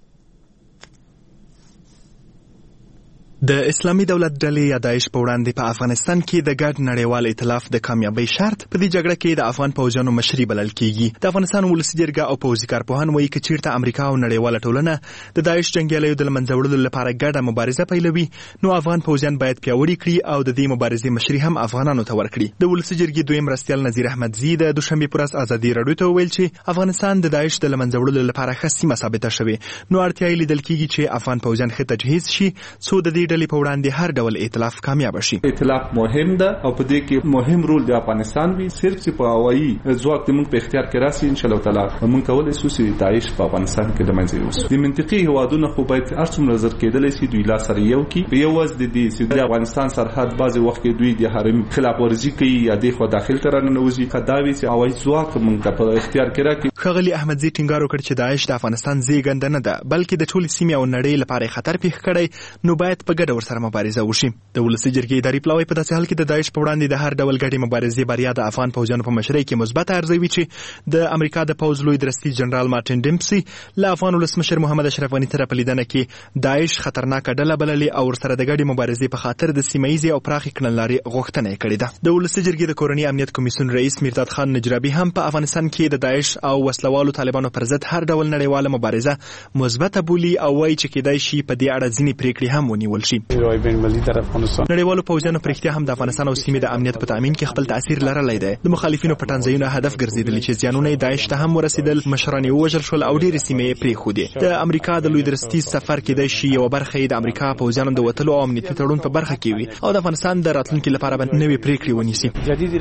D: د اسلامي دولت ډلې یا داعش په وړاندې په افغانستان کې د ګډ نړیوال ائتلاف د کامیابی شرط په دې جګړه کې د افغان پوځیانو مشري بلل کیږي. د افغانستان ولسی جرګه او پوځي کارپوهان وایي چې چیرته امریکا او نړیواله ټولنه د داعش جنگیالیو د منځه وړلو لپاره ګډه مبارزه پیلوي نو افغان پوځیان باید پیاوړي کړي او د دې مبارزې مشري هم افغانانو ته ورکړي. د ولسی جرګې دویم مرستیال نذیر احمدزي د دوشنبه پر ورځ ازادي رادیو ته ویل چې افغانستان د داعش د منځه وړلو لپاره ښه سیمه ثابته شوې نو اړتیا یې لیدل کیږي چې افغان پوځیان ښه تجهیز شي څو د دې دې ډلې په وړاندې هر ډول ائتلاف کامیاب شي.
P: ائتلاف مهم ده او په دې کې مهم رول د افغانستان وي. صرف چې په هوایي ځواک د موږ په اختیار کې راسي ان شاء الله تعالی موږ کولای شو چې داعش په افغانستان کې د منځ یوسو. د منطقي هوادونو خو باید ارڅومره زر کېدلی شي دوی لاس سره یو کی په یو وز د دې چې د افغانستان سرحد بعضي وخت کې دوی د حرم خلاف ورزي کوي یا د خو داخل تر نه نوځي خداوي چې هوایي ځواک موږ په اختیار کې راکړي.
D: خغلی احمدزي ټینګار وکړ چې داعش د افغانستان زیږنده نه ده بلکې د ټولې سیمې او نړۍ لپاره خطر پیښ کړی نو باید په ګډه ورسره مبارزه وشي. د ولسي جرګې اداري پلاوی په داسې حال کې د داعش په وړاندې د هر ډول ګډې مبارزې بریا د افغان پوځیانو په مشرۍ کې مثبت ارزوي چې د امریکا د پوځ لوی درستي جنرال مارټین ډیمسي له افغان ولسمشر محمد اشرف غني سره په لیدنه کې داعش خطرناک ډله بللې او ورسره د ګډې مبارزې په خاطر د سیمه ییزې او پراخې کړنلارې غوښتنه یې کړې ده. د ولسي جرګې د کورني امنیت کمیسیون رئیس میرداد خان نجرابي هم په افغانستان کې د داعش او وسلوالو طالبانو پر ضد هر ډول نړیواله مبارزه مثبته بولي او وایي چې کېدای شي په دې اړه ځینې پریکړې هم ونیول شي. نړیوالو پوځیانو په رښتیا هم د افغانستان او سیمې د امنیت په تامین کې خپل تاثیر لرلی دی. د مخالفینو پټنځایونه هدف ګرځېدلي چې زیانونه یې داعش ته هم ورسېدل، مشران یې ووژل شول او ډېرې سیمې یې پرېښودې. د امریکا د لوی درستي سفر کېدای شي یوه برخه یې د امریکا پوځیانو د وتلو او امنیتي تړون په برخه کې وي او د افغانستان د راتلونکي لپاره به نوې پریکړې ونیسي.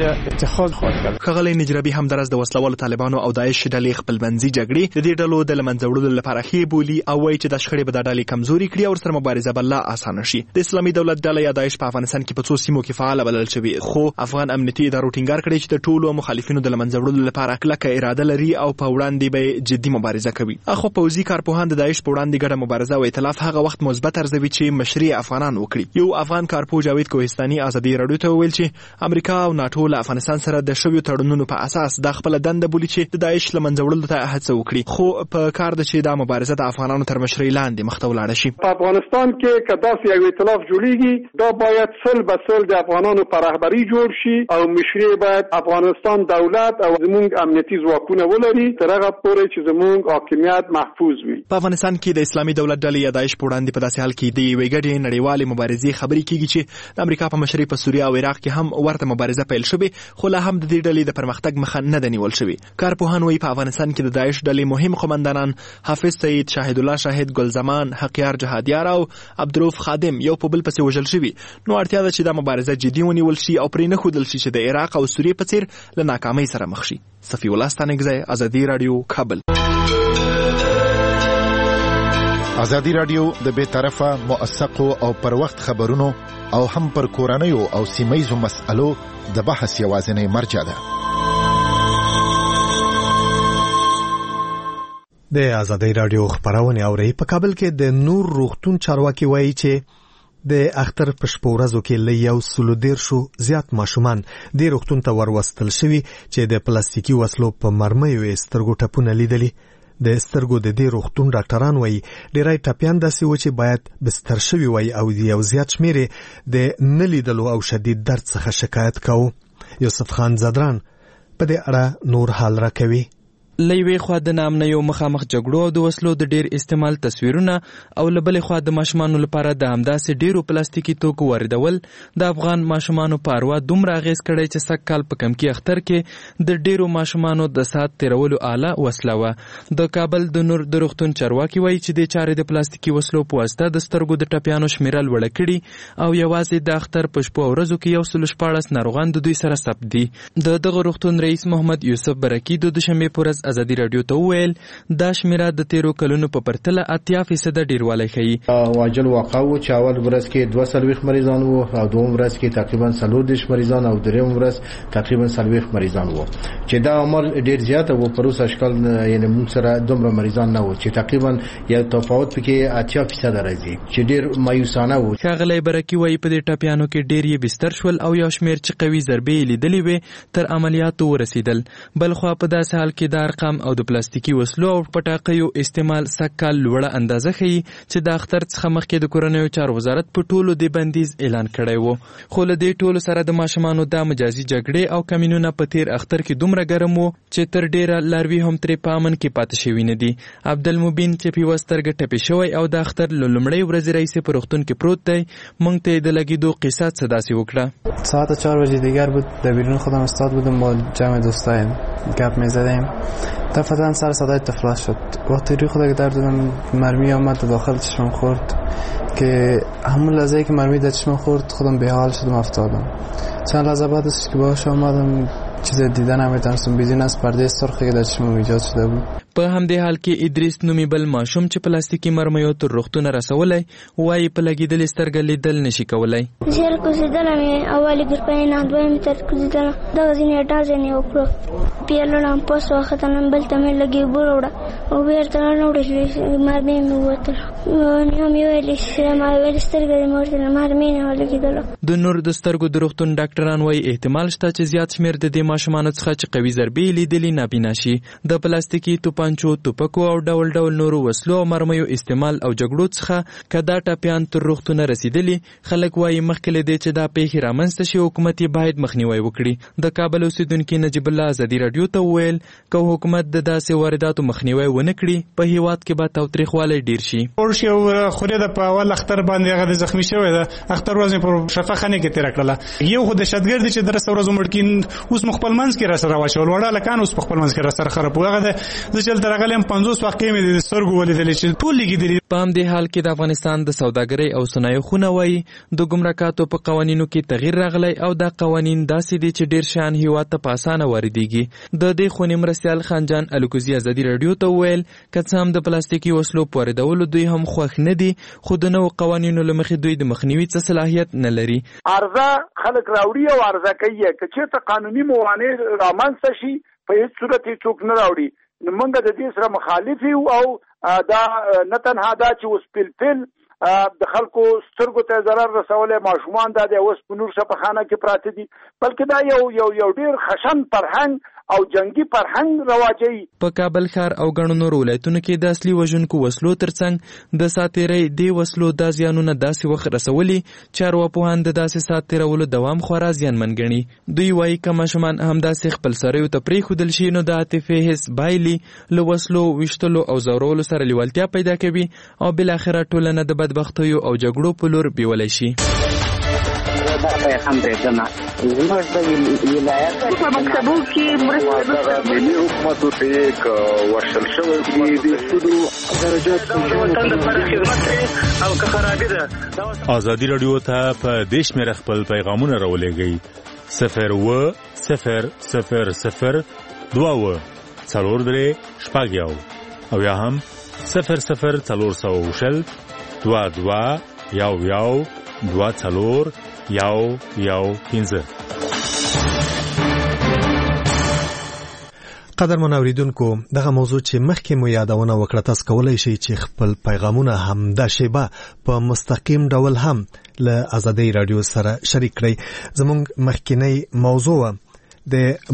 D: ښاغلی نجرابي همداراز د وسلوالو طالبانو او داعش ډلې خپلمنځي جګړې د دې ډلو د له منځه وړلو لپاره ښې بولي او وایي چې دا شخړې به دا ډلې کمزوري کړي او ورسره مبارزه به لا اسانه شي. د اسلامي دولت ډله یا داعش په افغانستان کې په څو سیمو کې فعاله بلل شوې، خو افغان امنیتي ادارو ټینګار کړی چې د ټولو مخالفینو د له منځه وړلو لپاره کلکه اراده لري او په وړاندې به جدي مبارزه کوي. اخو پوځي کارپوهان د داعش په وړاندې ګډه مبارزه او ائتلاف هغه وخت مثبت ارزوي چې مشري افغانان وکړي. یو افغان کارپوه جاوید کوهستاني ازادي راډیو ته وویل چې امریکا او ناتو له افغانستان سره د شویو تړونونو په اساس د خپل دنده بولي چې د داعش له منځه وړلو ته هڅه وکړي، خو په کار ده چې دا مبارزه د افغانانو تر مشرۍ لاندې مخ ته ولاړه شي.
C: په افغانستان کې که داسې یو ائتلاف جوړیږي دا باید سل به سل د افغانانو په رهبري جوړ شي او مشري باید افغانستان دولت او زموږ امنیتي ځواکونه ولري تر هغه پورې چې زموږ حاکمیت محفوظ وي.
D: په افغانستان کې د اسلامي دولت ډلې یا داعش په وړاندې په داسې حال کې د یوې ګډې نړیوالې مبارزې خبرې کېږي چې د امریکا په مشرۍ په سوریه او عراق کې هم ورته مبارزه پیل شوې، خو لا هم د دې ډلې د پرمختګ مخه نه ده نیول شوې. کارپوهان وایي په افغانستان کې د داعش ډلې مهم قومندانان حافظ سعید، شاهد الله شاهد، ګلزمان، حقیار جهادیار او عبدالرؤف خادم یو په بل پسې وژل شوي. نو اړتیا ده چې دا مبارزه جدي ونیول شي او پرې نه ښودل شي چې د عراق او سوریې په څیر له ناکامۍ سره مخ شي. صفي الله ستانکزی، ازادي راډیو، کابل.
L: ازادي راډیو د بې طرفه، موثقو او پر وخت خبرونو او هم پر کورنیو او سیمه‌یزو مسألو د بحث یوازینی مرجع ده.
A: د ازادي راډیو خبرونه اوري. په کابل کې د نور روغتون چارواکي وایي چې د اختر په شپو ورځو کې له 110 زیات ماشومان د روغتون ته وروستل شوي چې د پلاستیکي وسلو په مرمیو سترګو ټپونه لیدلي. د سترګو د دې روغتون ډاکټران وایي ډېری ټپیان داسې و چې باید بستر شوي وای او یو زیات شمېر د نه لیدلو او شدید درد څخه شکایت کوي. یوسف خان زدران په دې اړه نور حال راکوي.
V: لوی خوا د نامنیو مخامخ جګړو او د وسلو د ډیر استعمال تصویرونه او لبل خوا د ماشومانو لپاره د همداسې ډیرو پلاستیکي توکو واردول د افغان ماشومانو په اروا دومره اغیز کړی چې سږ کال په کمکی اختر کې د ډیرو ماشومانو د سات تیرولو آله وسله وه. د کابل د نور د روغتون چارواکي وایي چې د چارې د پلاستیکي وسلو په واسطه د سترګو د ټپیانو شمیره لوړه کړي او یوازې د اختر په شپو ورځو کې 114 ناروغان د دوی سره ثبت دي. دغه روغتون رئیس محمد یوسف برکی د دوشنبه په ورځ ازادي راډیو ته وویل دا شمیره د تیرو کلونو په پرتله 80% ډیروالی ښیي.
W: واجل واقع و چې اول ورځ کې 240 مریضان وو او دوم ورځ کې تقریبا 40 مریضان او دریم ورځ تقریبا 40 مریضان وو چې دا عمل ډیر زیات وو. پر اوس اشکال یعنی موږ سره دومره مریضان نه وو چې تقریبا یو تفاوت پکې 80% راځي چې ډیر مایوسانه وو.
V: ښاغلی برکی وایي په دې ټپیانو کې ډیر یې بستر شول او یو شمیر چې قوي ضربې لیدلې وې تر عملیاتو ورسېدل. بل خو په داسې حال کې دا ارقام او د پلاستیکي وسلو او پټاقیو استعمال سکه لوړه اندازه ښیي چې د اختر څخه مخکې د کورنیو چارو وزارت په ټولو د بندیز اعلان کړی وو. خو له دې ټولو سره د ماشومانو د مجازي جګړې او کمینونه په تیر اختر کې دومره ګرم وو چې تر ډیره لاروي هم ترې په امن کې پاتې شوي نه دي. عبدالمبین چې په یوه سترګه ټپي شوی او د اختر له لومړۍ ورځې راهیسې په روغتون کې پروت دی موږ ته یې د لګېدو قصه څه داسې وکړه.
X: ساعت 4 بجه دیگر بود. در بیرون خودم استاد بودم با جمع دوستایم گپ می‌زدیم. دفعتاً سر صدای تفلت شد. وقتی روی خودم در دادم مرمی آمد و داخل چشمم خورد که همون لحظه که مرمی در چشم خورد خودم به حال شدم افتادم. چند لحظه بعدش که باهاش آمدم چیز دیدن نمیتونستم بیزین از پرده سرخی که در چشمم ایجاد شده بود.
V: په همدې حال کې ادریس نومي بل ماشوم چې پلاستیکي مرمیو تر روغتونه رسولی وایي په لګېدلې سترګه لیدل نشي کولی.
E: ژر کوزېدله مې اول ګرپۍ نه دویم تر کوزېدله دغه ځینې ډازې مې وکړو بیا لاړم پوس واخیستلم بل ته مې لږې اوبه راوړه او بېرته راوړې مرمۍ مې ووتله نو مې ویلې چې ما ویلې سترګه دې مې ورته مرمۍ نه ولګېدله.
V: د نور د سترګو د روغتون ډاکټران وایي احتمال شته چې زیات شمېر د دې ماشومانو څخه چې قوي ضربې لیدلي نابینا شي. د پلاستیکي توپانچو توپکو او ډول ډول نورو وسلو او مرمیو استعمال او جګړو څخه که دا ټاپیان تر روغتونه رسیدلي خلک وایي مخکې له دې چې دا پیښې رامنځته شي حکومت یې باید مخنیوی وکړي. د کابل اوسیدونکي نجیب الله ازادي راډیو ته وویل که حکومت د داسې وارداتو مخنیوی ونه کړي په هیواد کې به تاوتریخوالی ډیر شي.
F: خوري د په اول اختر باندې هغه د زخمی شوی ده اختر ورځ پر شفاخانه کې تیر کړله یو خو د شتګر دي چې در سره ورځ مړکین اوس مخبل منځ کې را سره واچول وړه لکان اوس خپل منځ کې را سره خراب هغه د چل درغلم 50 واقع مې د سترګو ولیدل چې ټول لګیدلی.
V: په همدې حال کې د افغانستان د سوداګرۍ او صنایعو خونه وایي د ګمرکاتو په قوانینو کې تغییر راغلی او دا قوانین داسې دي چې ډیر شیان هیواد ته په اسانه واردېږي. د دې خونې مرستیال خانجان الکوزي ازادي راډیو ته وویل که څه هم د پلاستیکي وسلو په واردولو دوی هم خوښ نه دي خو د نوو قوانینو له مخې دوی د مخنیوي څه صلاحیت نه لري.
H: عرضه خلک راوړي او عرضه کوي که چېرته قانوني موانع رامنځته شي په هیڅ صورت یې څوک نه راوړي. نو موږ د دې سره مخالف یو او دا نه تنها دا چې اوس پلپل د خلکو سترګو ته ضرر رسولی ماشومان دا د اوس په نور شفاخانه کې پراته دي بلکې دا یو ډېر خشن فرهنګ او جنگي فرهنګ رواجوي.
V: په کابل ښار او ګڼو نورو ولایتونو کې د اصلي وژونکو وسلو ترڅنګ د ساتیرۍ دې وسلو دا زیانونه داسې وخت رسولي چې ارواپوهان د داسې سات تېرولو دوام خورا زیانمن ګڼي. دوی وایي که ماشومان همداسې خپل سریو ته پرېښودل شي نو د عاطفې حس بایلي له وسلو ویشتلو او ځورولو سره لیوالتیا پیدا کوي او بالاخره ټولنه د بدبختیو او جګړو په لور بیولی شي.
J: دا پیغام دی کنه زموږ د ولایت په مکتبو کې مرسته ملي حکومت ته یک ورشل شوی دی د سودو درجات وطن لپاره خدمت کوي او که خرابې ده.
Y: ازادي راډیو ته په دیش مې خپل پیغامونه راولېږئ 01000 2 څلور درې شپږ یو او یا هم 00400 22 یو 2 څلور یو 15.
A: قدرمن اوریدونکو دغه موضوع چې مخکې مو یادونه وکړه تاسو کولای شئ چې خپل پیغامونه هم د شیبه په مستقیم ډول هم له ازادي رادیو سره شریک کړئ. زموږ مخکینی موضوع د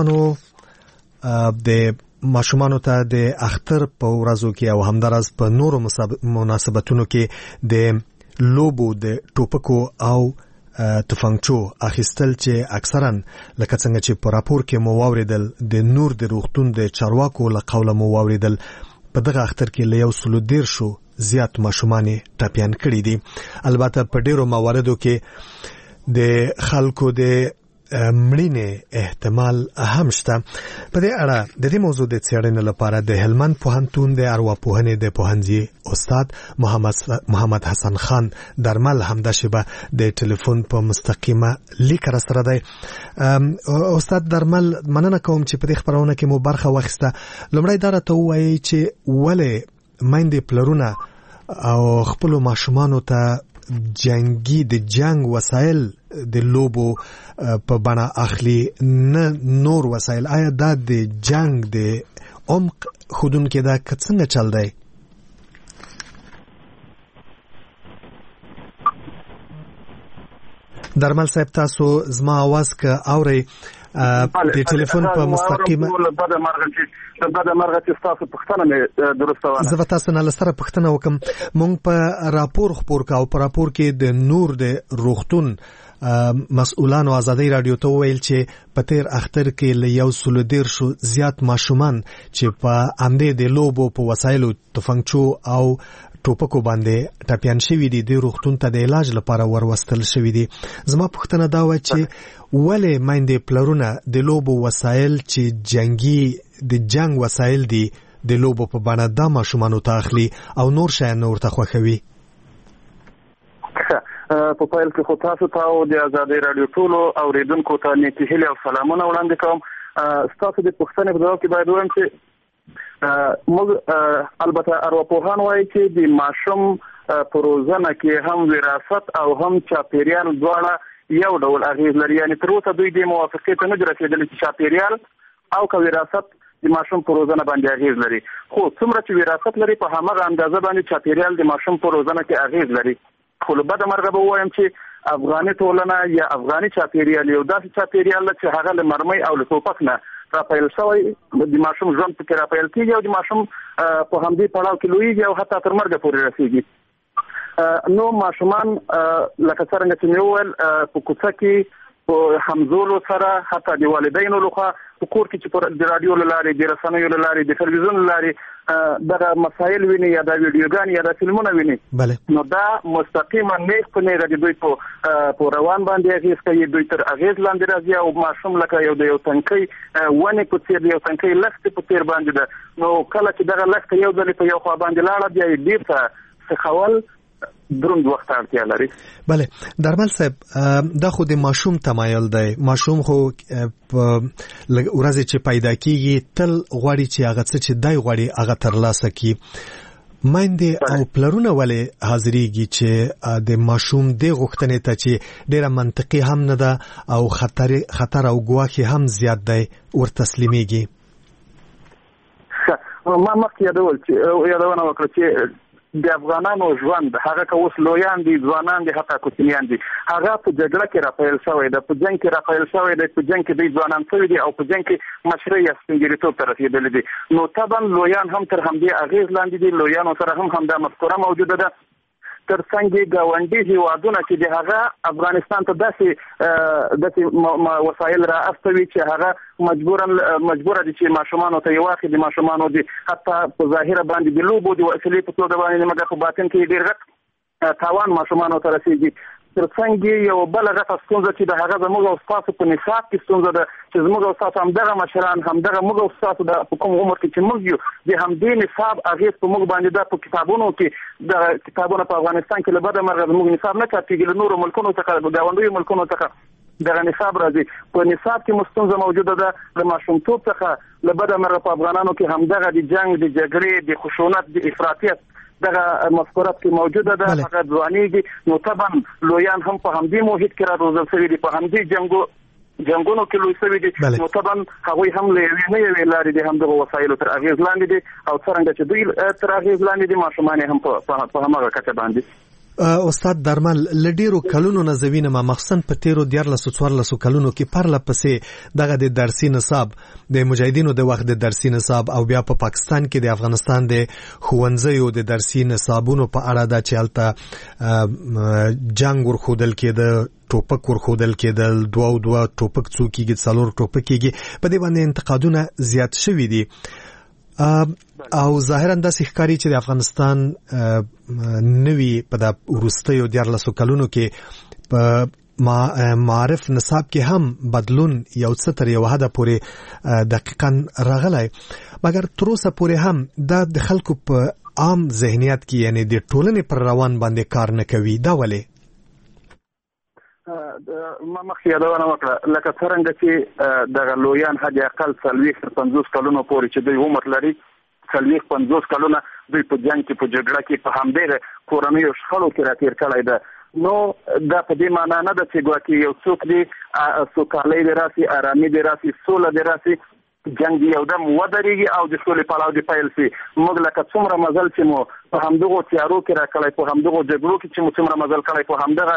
A: ماشومانو ته د اختر په ورځو کې او همدارس په نورو مناسبتونو کې د لوبو د ټوپکو او تفنګچو اخیستل چې اکثرا لکه څنګه چې په راپور کې مو واوریدل د نور د روغتون د چارواکو له قوله مو واوریدل په دغه اختر کې له 110 زیات ماشومان ټاپیان کړي دي. البته په ډیرو مواردو کې د خلکو د مړینې احتمال هم شته. په دې اړه د دې موضوع د څېړنې لپاره د هلمند پوهنتون د ارواپوهنې د پوهنځي استاد محمد حسن خان درمل همدا شیبه د ټلیفون په مستقیمه لیک را سره دی. استاد درمل مننه کوم چې په دې خبرونه کې مو برخه واخیسته. لومړی دا راته ووایي چې ولې میندې پلرونه او خپلو ماشومانو ته د جنگ وسایل د لوبو په بڼه اخلي نه نور وسایل؟ آیا دا د جنگ د عمق ښودونکی دا که څنګه چل دی؟ درمل صاحب تاسو زما آواز که اورئ د ټلیفون په مستقیمه زه تاسو نه لسره پوښتنه وکم. مونږ په راپور خپور کا او په راپور کې د نور د روغتون مسؤلانو ازادي رادیو ته ویل چې په تیر اختر کې له 110 زیات ماشومان چې په امدې د لوبو په وسایلو تفنګچو او ټوپکو باندې ټاپیان شوي دي د روغتون ته د علاج لپاره وروستل شوي دي. زما پوښتنه دا وه چې ولې میندې پلرونه د لوبو وسایل چې د جنگ وسایل دي د لوبو په بڼه دا ماشومانو ته اخلي او نور شیان ورته خوښوي؟
G: په پیل کې خو تاسو ته او د آزادۍ رادیو ټولو اوریدونکو ته نیکې هیلې او سلامونه وړاندې کوم. ستاسو د پوښتنې په ځواب کې باید ووایم چې موږ البته ارواپوهان وایي چې د ماشوم په روزنه کې هم وراثت او هم چاپیریال دواړه یو ډول اغیز لري. یعنې تر اوسه دوی دې موافقې ته نه دي رسېدلي چې چاپیریال او که وراثت د ماشوم په روزنه باندې اغیز لري. خو څومره چې وراثت لري په همغه اندازه باندې چاپیریال د ماشوم په روزنه کې اغیز لري. خو له بده مرغه به ووایم چې افغاني ټولنه یا افغاني چاپیریال یو داسې چاپیریال چې هغه له مرمۍ او له ټوپک نه راپیل شوی، د ماشوم ژوند پکې راپیل کېږي او د ماشوم په همدې پړاو کې لویږي او حتی تر مرګه پورې رسېږي. نو ماشومان لکه څرنګه چې مې وویل په کوڅه کې په همزولو سره حتی د والدینو لخوا په کور کې چې د رادیو له لارې، د رسنیو له لارې، د تلویزیون له لارې دغه مسایل ویني یا د ویډیوګانې یا د فلمونه ویني، نو دا مستقیما نیغ په نیغه د دوی په روان باندې اغیز کوي، دوی تر اغیز لاندې راځي او ماشوم لکه د یو تنکۍ ونې په څېر، د یو تنکۍ لښتې په څېر باندې ده. نو کله چې دغه لښته یو ځلې په یو خوا باندې لاړه بیا یې بیرته څخول دروند وخت اړتیا لري.
A: بله درمل صاحب، دا خو د ماشوم تمایل دی. ماشوم خو ورځې چې پیدا کیږي تل غواړي چې هغه څه چې دی غواړي هغه ترلاسه کړي. میندې او پلرونه ولې حاضرېږي چې د ماشوم دې غوښتنې ته چې ډېره منطقي هم نه ده او خطر او ګواښ هم زیات دی ور تسلیمېږي؟
G: ما مخکې یادونه وکړه چې د افغانانو ژوند هغه که اوس لویان دي، ځوانان دي، حتی کوچنیان دي، هغه په جګړه کې راپیل شوی ده، په جنګ کې راپیل شوی ده، په جنګ کې دوی ځوانان شوي دي او په جنګ کې مشرۍ یا سپینګیریتوب ته رسېدلي دي. نو طبعا لویان هم تر همدې اغیز لاندې دي، لویانو سره هم همدا مفکوره موجوده ده. تر څنګ ګاونډي هیوادونه چې د هغه افغانستان ته داسې وسایل را استوي چې هغه مجبوره دي چې ماشومانو ته یې واخلي، د ماشومانو دي حتی په ظاهره باندې د لوبو د وسیلې په توګه باندې، مګر په باطن کې ډېر غټ تاوان ماشومانو ته رسېږي. تر څنګ یو بله غټه ستونزه چې د هغه زموږ او ستاسو په نصاب کې ستونزه ده چې زموږ او ستاسو همدغه مشران، همدغه موږ او ستاسو په کوم عمر کې چې موږ یو د همدې نصاب اغېز په موږ باندې ده. په کتابونو کې د کتابونه په افغانستان کې له بده مرغه زموږ نصاب نه چاپېږي، له نورو ملکونو څخه، د ګاونډیو ملکونو څخه دغه نصاب راځي. په نصاب کې مو ستونزه موجوده ده. د ماشومتوب څخه له بده مرغه په افغانانو کې همدغه د جنګ، د جګړې، د خشونت، د افراطیت دغه مفکورات کې موجوده ده، هغه ځوانېږي. نو طبعا لویان هم په همدې محیط کې را روزل شوي دي، په همدې جنګونو کې لوی شوي دي. نو طبعا هغوی هم له یوې نه یوې لارې د همدغو وسایلو تر اغېز لاندې دي او څرنګه چې دوی تر اغېز لاندې دي، ماشومان هم په هماغه کچه باندې.
A: استاد درمل، له ډیرو کلونو نه زوینه مخصوصا په تیرو 14 کلونو کې پرله پسې دغه د درسي نصاب د مجاهدینو د وخت د درسي نصاب او بیا په پاکستان کې د افغانستان د ښوونځیو د درسي نصابونو په اړه دا چې هلته جنګ ورښودل کېده، ټوپک ورښودل کېدل، دوه ټوپک څو کېږي، 4 ټوپک کېږي، په دې باندې انتقادونه زیات شوي دي او ظاهرا داسې ښکاري چې د افغانستان نوي په د وروستیو 14 کلونو کې په معارف نصاب کې هم بدلون یو څه تر یو حده پورې دقیقاً راغلی، مګر تر اوسه پورې هم دا د خلکو په عام ذهنیت کې یعنی د ټولنې پر روان باندې کار نه کوي. دا ولې؟
G: ما مخکې یادونه وکړه لکه څرنګه چې دغه لویان حد اقل 40-50 کلونو پورې چې دوی عمر لري، 40-50 کلونه دوی په جنګ کې، په جګړه کې، په همدې کورنیو شخړو کې راتېر کړی ده. نو دا په دې معنا نه ده چې ګواکې یو څوک دی سوکالۍ دې راسي، آرامي دې راسي، سوله دې راسي، جنګ یو دم ودرېږي او د سولې پړاو دې پیل شي. موږ لکه څومره مزل چې مو په همدغو تیارو کې راکړی، په همدغو جګړو کې چې مو څومره مزل کړی، په همدغه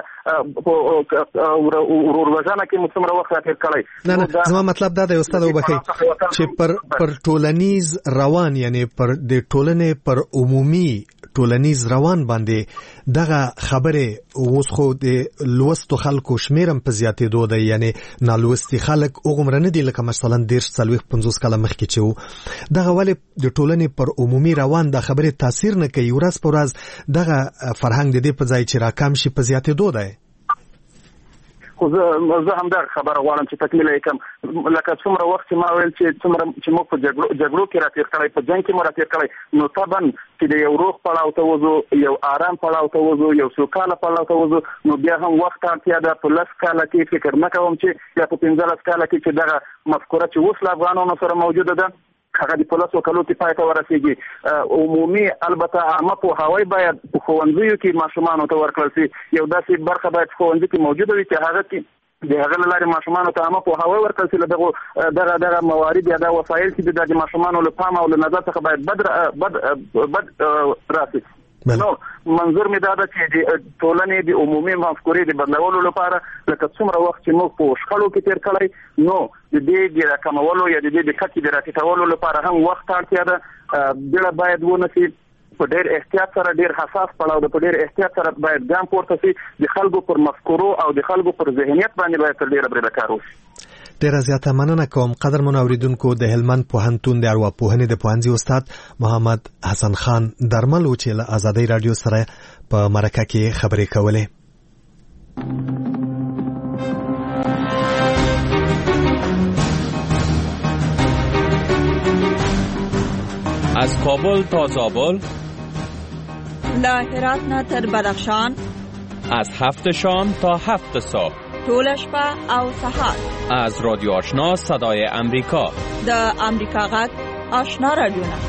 G: وروروژنه کې مو څومره وخت راتېر کړی.
A: نه زما مطلب دا دی استاد وبخښئ چې پر ټولنیز روان یعنی پر د ټولنې پر عمومي ټولنیز روان باندې دغه خبره اوس خو د لوستو خلکو شمیرم په زیاتېدو دی، یعنی نالوستي خلک هغومره نه دي لکه مثلا 30-40-50 کاله مخکې چې وو. دغه ولې د ټولنې پر عمومي روان دا خبرې تاثیر نه کوي؟ ورځ په ورځ دغه فرهنګ د دې په ځای چې راکم شي په زیاتېدو دی.
G: خو زه هم دا خبره غواړم چې تکمیل یې کوم. لکه څومره وخت ما ویل چې موږ په جګړو کې راتېر کړی، په جنګ کې مو راتېر کړی، نو طبعا چې د یو روغ پړاو ته وځو، یو آرام پړاو ته وځو، یو سوکاله پړاو ته وځو، نو بیا هم وخت اړتیا ده. په 10 کاله کې فکر نه کوم چې یا په 15 کاله کې چې دغه مفکوره چې اوس له افغانانو سره موجوده ده هغه د 15 کالو کې پای ته ورسیږي. عمومي البته عامه پوهاوی باید په ښوونځیو کې ماشومانو ته ورکړل شي. یو داسې برخه باید په ښوونځي کې موجوده وي چې هغه کې د هغه له لارې ماشومانو ته عامه پوهاوی ورکړل شي. دغه موارد یا د وسایل چې د ماشومانو له پام او له نظر څخه باید بد راسي. نو منظور می دا ده چې د ټولنې د عمومي مفکورې د بدلولو لپاره لکه څومره وخت چې موږ په شخړو کې تیر کړی، نو د دې د راکمولو یا د دې د کچې د راټیټولو لپاره هم وخت اړتیا ده. بیړه باید ونشي، په ډېر احتیاط سره، ډېر حساس پړاو ده، په ډېر احتیاط سره باید ګام پورته شي. د خلکو پر مفکورو او د خلکو پر ذهنیت باندې باید تر ډېره بریده کار وشي.
A: ډیره زیاته مننه کوم قدرمن اوریدونکو. د هلمند پوهنتون د ارواپوهنې د پوهنځي استاد محمد حسن خان درمل چې له آزادۍ رادیو سره په مرکه کې خبرې کولې.
I: از کابل تا زابل،
K: له هرات نه تر بدخشان،
I: از 7 شام تا 7 صبح،
K: طول شپه او سحر،
I: از رادیو آشنا صدای امریکا،
K: د امریکا غږ آشنا رادیو نه.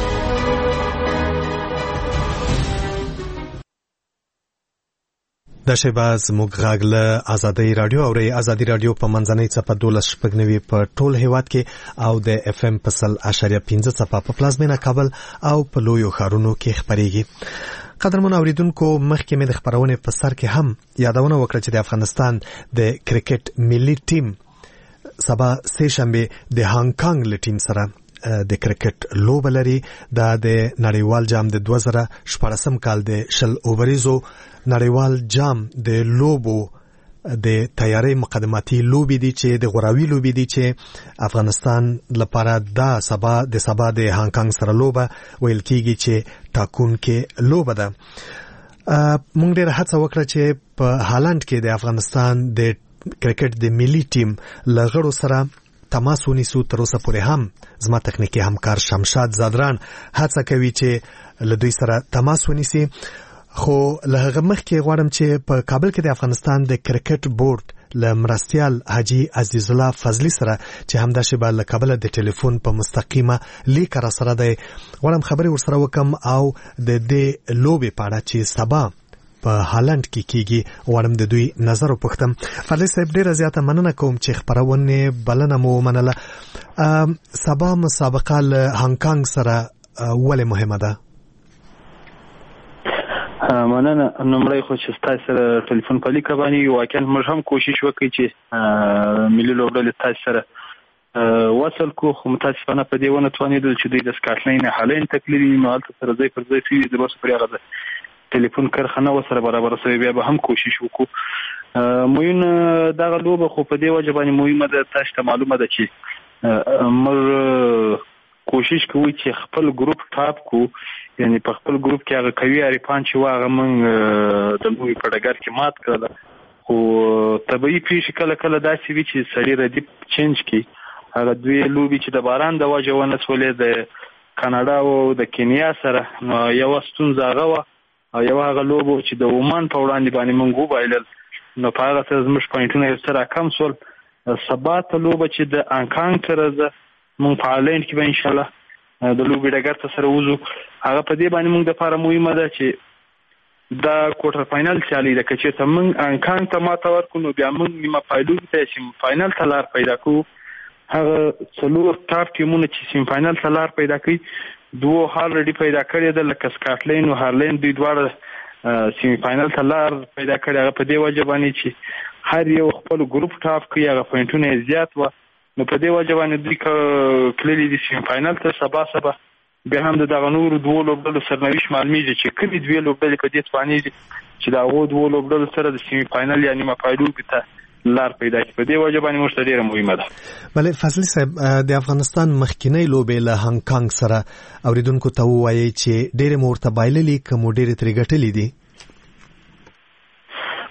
A: د شباز موږ غږ له آزادۍ رادیو او آزادۍ رادیو په منځنۍ څپه 12.9 په ټول هیواد کې او د اف ام په 0.5 څپه په پلازمینه کابل او په لویو ښارونو کې خبرېږي. قدرمن اوریدونکو، مخکې مې د خبرونې په سر کې هم یادونه وکړه چې د افغانستان د کرکټ ملي ټیم سبا سه شنبه د هانګ کانګ له ټیم سره د کرکټ لوبه لري. دا د نړیوال جام د 2014 کال د 20 اووریزو نړیوال جام د لوبو د تیاری مقدماتي لوبي دي چې د غوراوي لوبي دي چې افغانستان لپاره دا سبا د هانګ کانګ سره لوبه ویل کیږي چې ټاکون کې لوبه ده. مونږ ډېر هڅه وکړه چې په هالند کې د افغانستان د کرکټ د ملي ټیم لغړو سره تماس ونیسو. تر اوسه پورې هم زما تخنیکی همکار شمشاد زادران هڅه کوي چې له دوی سره تماس ونیسي. خو له هغه مخکې غواړم چې په کابل کې د افغانستان د کرکټ بورډ له مرستیال حاجی عزیز الله فضلی سره چې همدا شیبه له کابل د ټلیفون په مستقیمه لیک را سره دی غواړم خبرې ورسره وکم او د دې لوبې په اړه چې سبا په هالند کې کیږي غواړم د دوی نظر وپوښتم. فضلی صاحب ډیره زیاته مننه کوم چې خبرونه بلنه مو منله. سبا مسابقه له هانګ کانګ سره ولې مهمه ده؟
M: مننه. نمړی خو چې تاسو سره ټلیفون په لیکه باندې واقعا موږ هم کوشش وکړو چې ملي لوبډلې تاسو سره وصل کو، خو متاسفانه په دې ونه توانېدل چې دوی د سکاټلند نه هالند تکلیدي نو هلته سره ځای پر ځای شوي. د بس پر هغه ټلیفون کرخنه وسره برابر سوی بیا به هم کوشش وکړو. مهم دغه لوبه خو په دې وجه باندې مهمه ده، تاسو ته معلومه ده چې موږ کوشش کوو چې خپل ګروپ ټاپ کو، یعنی په خپل ګروپ کې هغه قوي اریپان چې واغه موږ د لوبې په ډګر کې مات کړل. خو طبيعي پیښې کله کله داسې وي چې سړی ردی چینج کی. هغه دوی لوبې چې د باران د وجه ونه سولې د کاناډا او د کینیا سره یو ستونزه غوا او یو هغه لوبو چې د عمان په وړاندې باندې موږ وبایلل، نو په هغه سره زموږ پوینټونه یې سره کم شول. سبا ته لوبه چې د هانګ کانګ سره ده موږ په هالند کې به ان شاء الله د لوبې ډګر ته سره وځو. هغه په دې باندې موږ د لپاره مهمه ده چې دا کوارټر فائنل چالي ده. که چېرته موږ هانګ کانګ ته ماته ورکړو نو بیا موږ نیمه پایلوب ته سیم فائنل ته لار پیدا کوو. هغه څلور ټاپ ټیمونه چې سیم فائنل ته لار پیدا کوي دوه هالریډي پیدا کړی ده، لکه سکاټلند او هالند دوی دواړه سیمی فائنل ته لار پیدا کړی. هغه په دې وجه باندې چې هر یو خپل ګروپ ټاپ کوي، هغه پوینټونه زیات و، نو په دې وجه باندې دوی کلي دي سیمی فائنل ته سبا بیا هم دغه نور دوه لوبډلو سرنوشت معلومیږي چې کومې دوه لوبډلې په دې توانېږي چې دا غو دوه لوبډلو سره د سیمی فائنل یعنی مپایلوب ته لار پیدا کړي. په دې وجه باندې موږ ته ډیره مهمه ده.
A: بله فضلی صاحب، د افغانستان مخکینی لوبې له هانګ کانګ سره اوریدونکو ته وایي چې ډیره مورته بایللې کوم ډیره ترې ګټلې دي.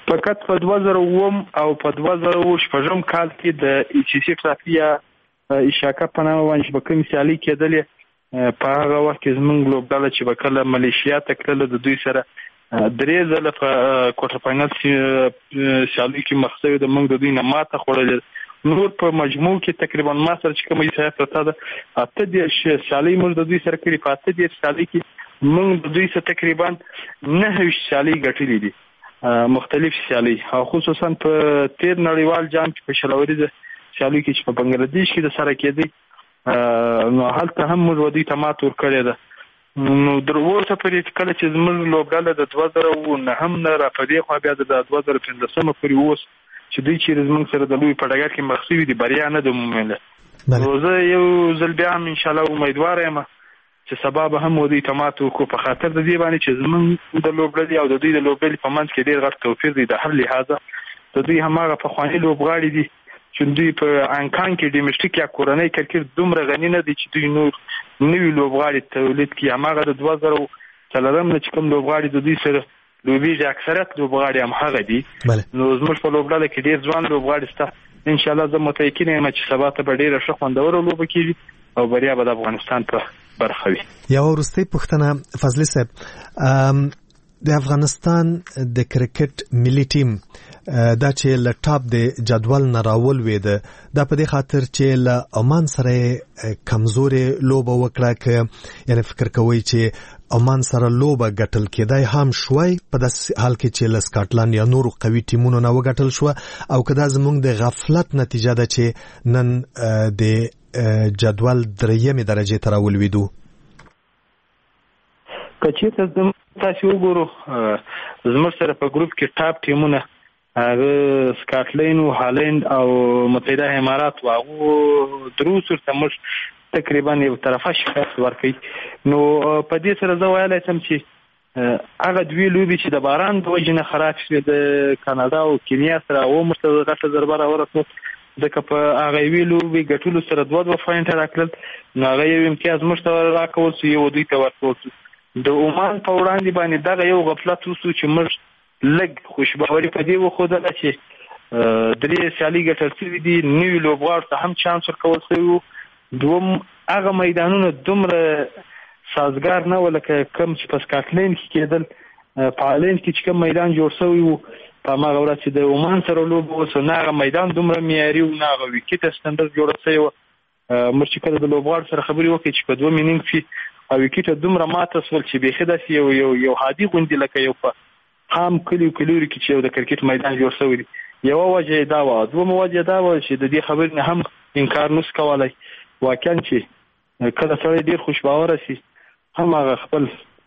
M: فقط په 2009 او په 2016 کال کې د ایچ ټرافیا ایشاکا په نامه باندې په کوم سیالي کېدلې په هغه وخت کې زموږ لوبډله چې وکړه ملیشیا ته کړله د دوی سره درې ځله په کوارټر فاینل سیالي کې مخ شوی د موږ د دوی نه ماته خوړلې نور په مجموع کې تقریبا ما سره چې کومه یې پرته ده اته د سیالي موږ د دوی سره کړې په اته د سیالي کې موږ د دوی سره تقریبا 9 سیالي ګټلې دي مختلف سیالي او خصوصا په تیر نړیوال جام کې په شلوريزه سیالي کې چې په بنگلاديش کې د سره کېدی نو هلته هم موږ ودی تمات ور کړی ده نو دروازه پرې کله چې زموږ لوبډاله د 2009 هم نه را پدې خو بیا د 2015 پورې اوس چې دوی چې زموږ سره د لوی په ډګر کې مخسوي دي بریا نه د مومنه روزه یو ځل بیا ان شاء الله امیدوار یم چې سبب هم ودی تمات کو په خاطر د دې باندې چې زموږ د لوبډلې او د دوی د لوبډلې په منځ کې ډېر غټ توپیر دی د هر لحاظه د دوی هماغه په خواني لوبغاړي دي چې دوی په انکان کې د مشترک یا کورنۍ کرکټ دومره غنی نه دي چې دوی نور نوی لوبغاړي تولید کړي هماغه د 2003 نه چې کوم لوبغاړي د دوی سره لوبي اکثریت لوبغاړي هم هغه دي نو زموږ په لوبډله کې ډېر ځوان لوبغاړي شته ان شاء الله زه متأکد یم چې سبا ته به ډېره ښه خوندوره لوبه کیږي او بریا به د افغانستان په برخه وي.
A: یو وروستۍ پوښتنه فضلي صاحب د افغانستان د کرکټ ملي ټیم دا چې له ټاپ د جدول نه راولوېده دا په دې خاطر چې له عمان سره کمزورې لوبه وکړه که یعنې فکر کوئ چې عمان سره لوبه ګټل کېدای هم شوی په داسې حال کې چې له سکاټلند یا نورو قوي ټیمونو نه وګټل شوه او که دا زموږ د غفلت نتیجه ده چې نن د جدول 3 درجه ته راولوېدو
M: که چېرته تاسو وګورو زموږ سره په ګروپ کې ټاپ ټیمونه هغه سکاټلند او هالند او متحده امارات او هغه دروس ورته موږ تقریبا یو طرفه شکست ورکړي نو په دې سره زه ویلای شم چې هغه دوی لوبي چې د باران د وجې نه خراب شوې د کاناډا او کینیا سره او مرتضی غټه ضربه راورسوه ځکه په هغه وی لوبي ګټلو سره 2 پوینټ راکړل نو هغه یو امتیاز موږ راکول شو یو دوی ته ورکول د عمان په وړاندې باندې دغه یو غفلت وسو چې موږ لږ خوشباوري په دې وخوده چې درې سیالي ګټل شوي دي نوي لوبغاړو ته هم چانس ورکول شوی دوم هغه میدانونه دومره سازګار نه و لکه کوم چې په سکاټلند کې کېدل په هالند کې چې کوم میدان جوړ شوی و په هغه ورځ چې د عمان سره لوبه وسو نه هغه میدان دومره معیاري و نه هغه ویکټ سټنډرډ جوړ شوی و موږ چې کله د لوبغاړو سره خبرې وکړې چې په 2 مینینګ کې او ویکټ دومره ماته سول چې بيخي داسې یو عادي غوندي لکه یو په هم کلیو کلیوري کې چې د کرکټ میدان جوړ شوی دی یو وجه دا و دوه وجه دا و چې د دې خبرې نه هم انکار نس کولای واقعا چې کله سره ډیر خوشباور شي هم هغه خپل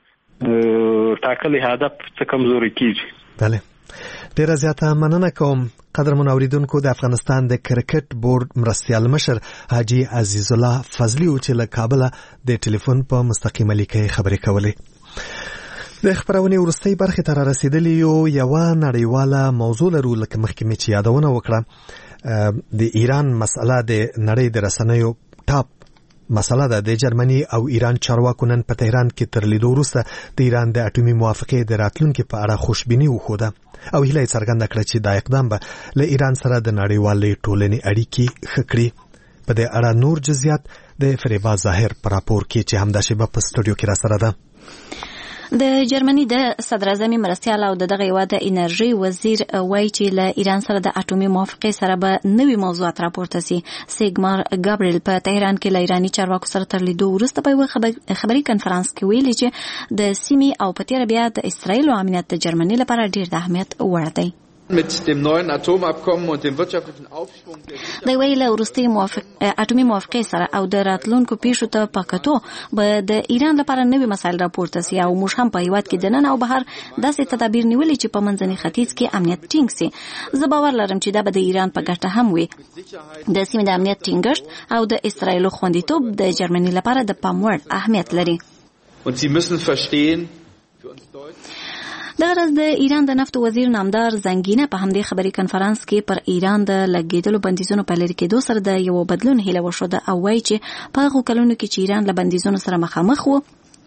M: ټاکلي هدف څخه کمزوري کیږي.
A: بله ډیره زیاته مننه کوم قدرمن اوریدونکو د افغانستان د کرکټ بورډ مرستیال مشر حاجی عزیز الله فضلی او چې له کابل د ټلیفون په مستقیمه لیکه خبرې کولې د خبرونه ورستۍ برخه ته رسیدلی یو نړیواله موضوع لرو لکه مخکې چې یادونه وکړه د ایران مسله د نړۍ د رسنیو ټاپ مسله ده د جرمني او ایران چارواکو نن په تهران کې تر لیدو وروسته د ایران د اټومي موافقې د راتلونکو په اړه خوشبیني وښوده او هیله یې څرګنده کړه چې دا اقدام به له ایران سره د نړیوالې ټولنې اړیکې ښه کړي. په دې اړه نور جزئیات د فریبا ظاهر پر راپور کې چې همدا شیبه په سټوډیو کې را سره ده.
B: د جرمني د صدر اعظم مرستیال او دغه یو د انرژي وزیر وایي چې له ایران سره د اټومي موافقې سره به نوي موضوعات راپورته سي. سیګمار ګابریل په تهران کې له ایراني چارواکو سره تر لیدو وروسته په خبري کنفرانس کې ویلي چې د سیمې او په تیر بیا د اسرائیل او امنیت د جرمني لپاره ډیر د اهمیت وړ دی.
N: mit dem neuen Atomabkommen und dem wirtschaftlichen Aufschwung
B: د ویله ورستي اټومي موافقې سره او د راتلونکو پیښو ته پکاتو به د ایران لپاره نوي مسایل راپورته سي او موږ هم په هیواد کې د نن او بهر داسې تدابیر نیولې چې په منځني ختیځ کې امنیت ټینګ سي. زه باور لرم چې دا به د ایران په ګټه هم وي. د سیمې د امنیت ټینګښت او د اسرائیل خوندیتوب د جرمني لپاره د پام وړ اهمیت لري.
N: und sie müssen verstehen für uns Deutsche
B: د ورځ د ایران د نفت وزیر نامدار زنګینه په همدې خبري کنفرانس کې پر ایران د لګیدلو بندیزونو په لری کېدو سره د یو بدلون هیله وشوده او وایي چې په هغو کلونو کې چې ایران له بندیزونو سره مخامخ و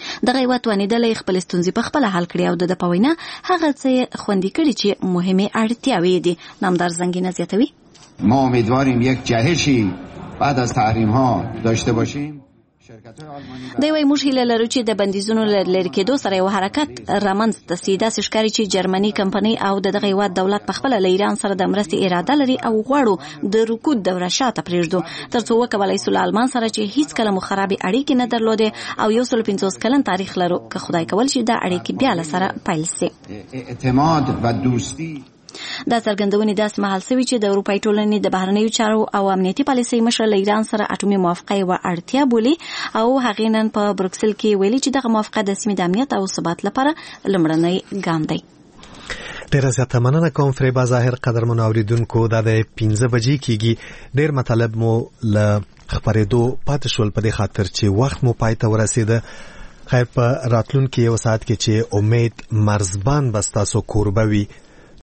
B: دغه هیواد توانېدلی خپل ستونزې په خپله حل کړي او د ده په وینا هغه څه خوندي کړي چې مهمې اړتیاوې دي. نامدار زنگینه زیاتوي.
O: ما امیدواریم یک جهشی بعد از تحریم ها داشته باشیم.
B: دی وايي موږ هیله لرو چې د بندیزونو له لرې کېدو سره یو حرکت رامنځته سي. داسې ښکاري چې جرمني کمپنۍ او د دغه هیواد دولت په خپله له ایران سره د مرستې اراده لري او غواړو د رکود دوره شاته پرېږدو تر څو وکولی سو له آلمان سره چې هیڅکله مو خرابې اړیکې نه درلودې او 150 کلن تاریخ لرو که خدای کول شي دا اړیکې بیا له سره پیل سي.
O: اعتماد و دوستی
B: دا څرګندونې داسې مهال سوي چې د اروپایي ټولنې د بهرنیو چارو او امنیتي پالیسۍ مشر له ایران سره اټومي موافقه یوه اړتیا بولي او هغې نن په بروکسل کې ویلي چې دغه موافقه د سیمې د امنیت او ثبات لپاره لومړنی ګام دی.
A: ډیره زیاته مننه کوم فریبا ظاهر. قدرمنو اوریدونکو دا د 15 بجې کېږي. ډیر مطالب مو له خبرېدو پاتې شول په دې خاطر چې وخت مو پای ته ورسېده. خیر په راتلونکي یو ساعت کې چې امید مرزبان به ستاسو کوربه وي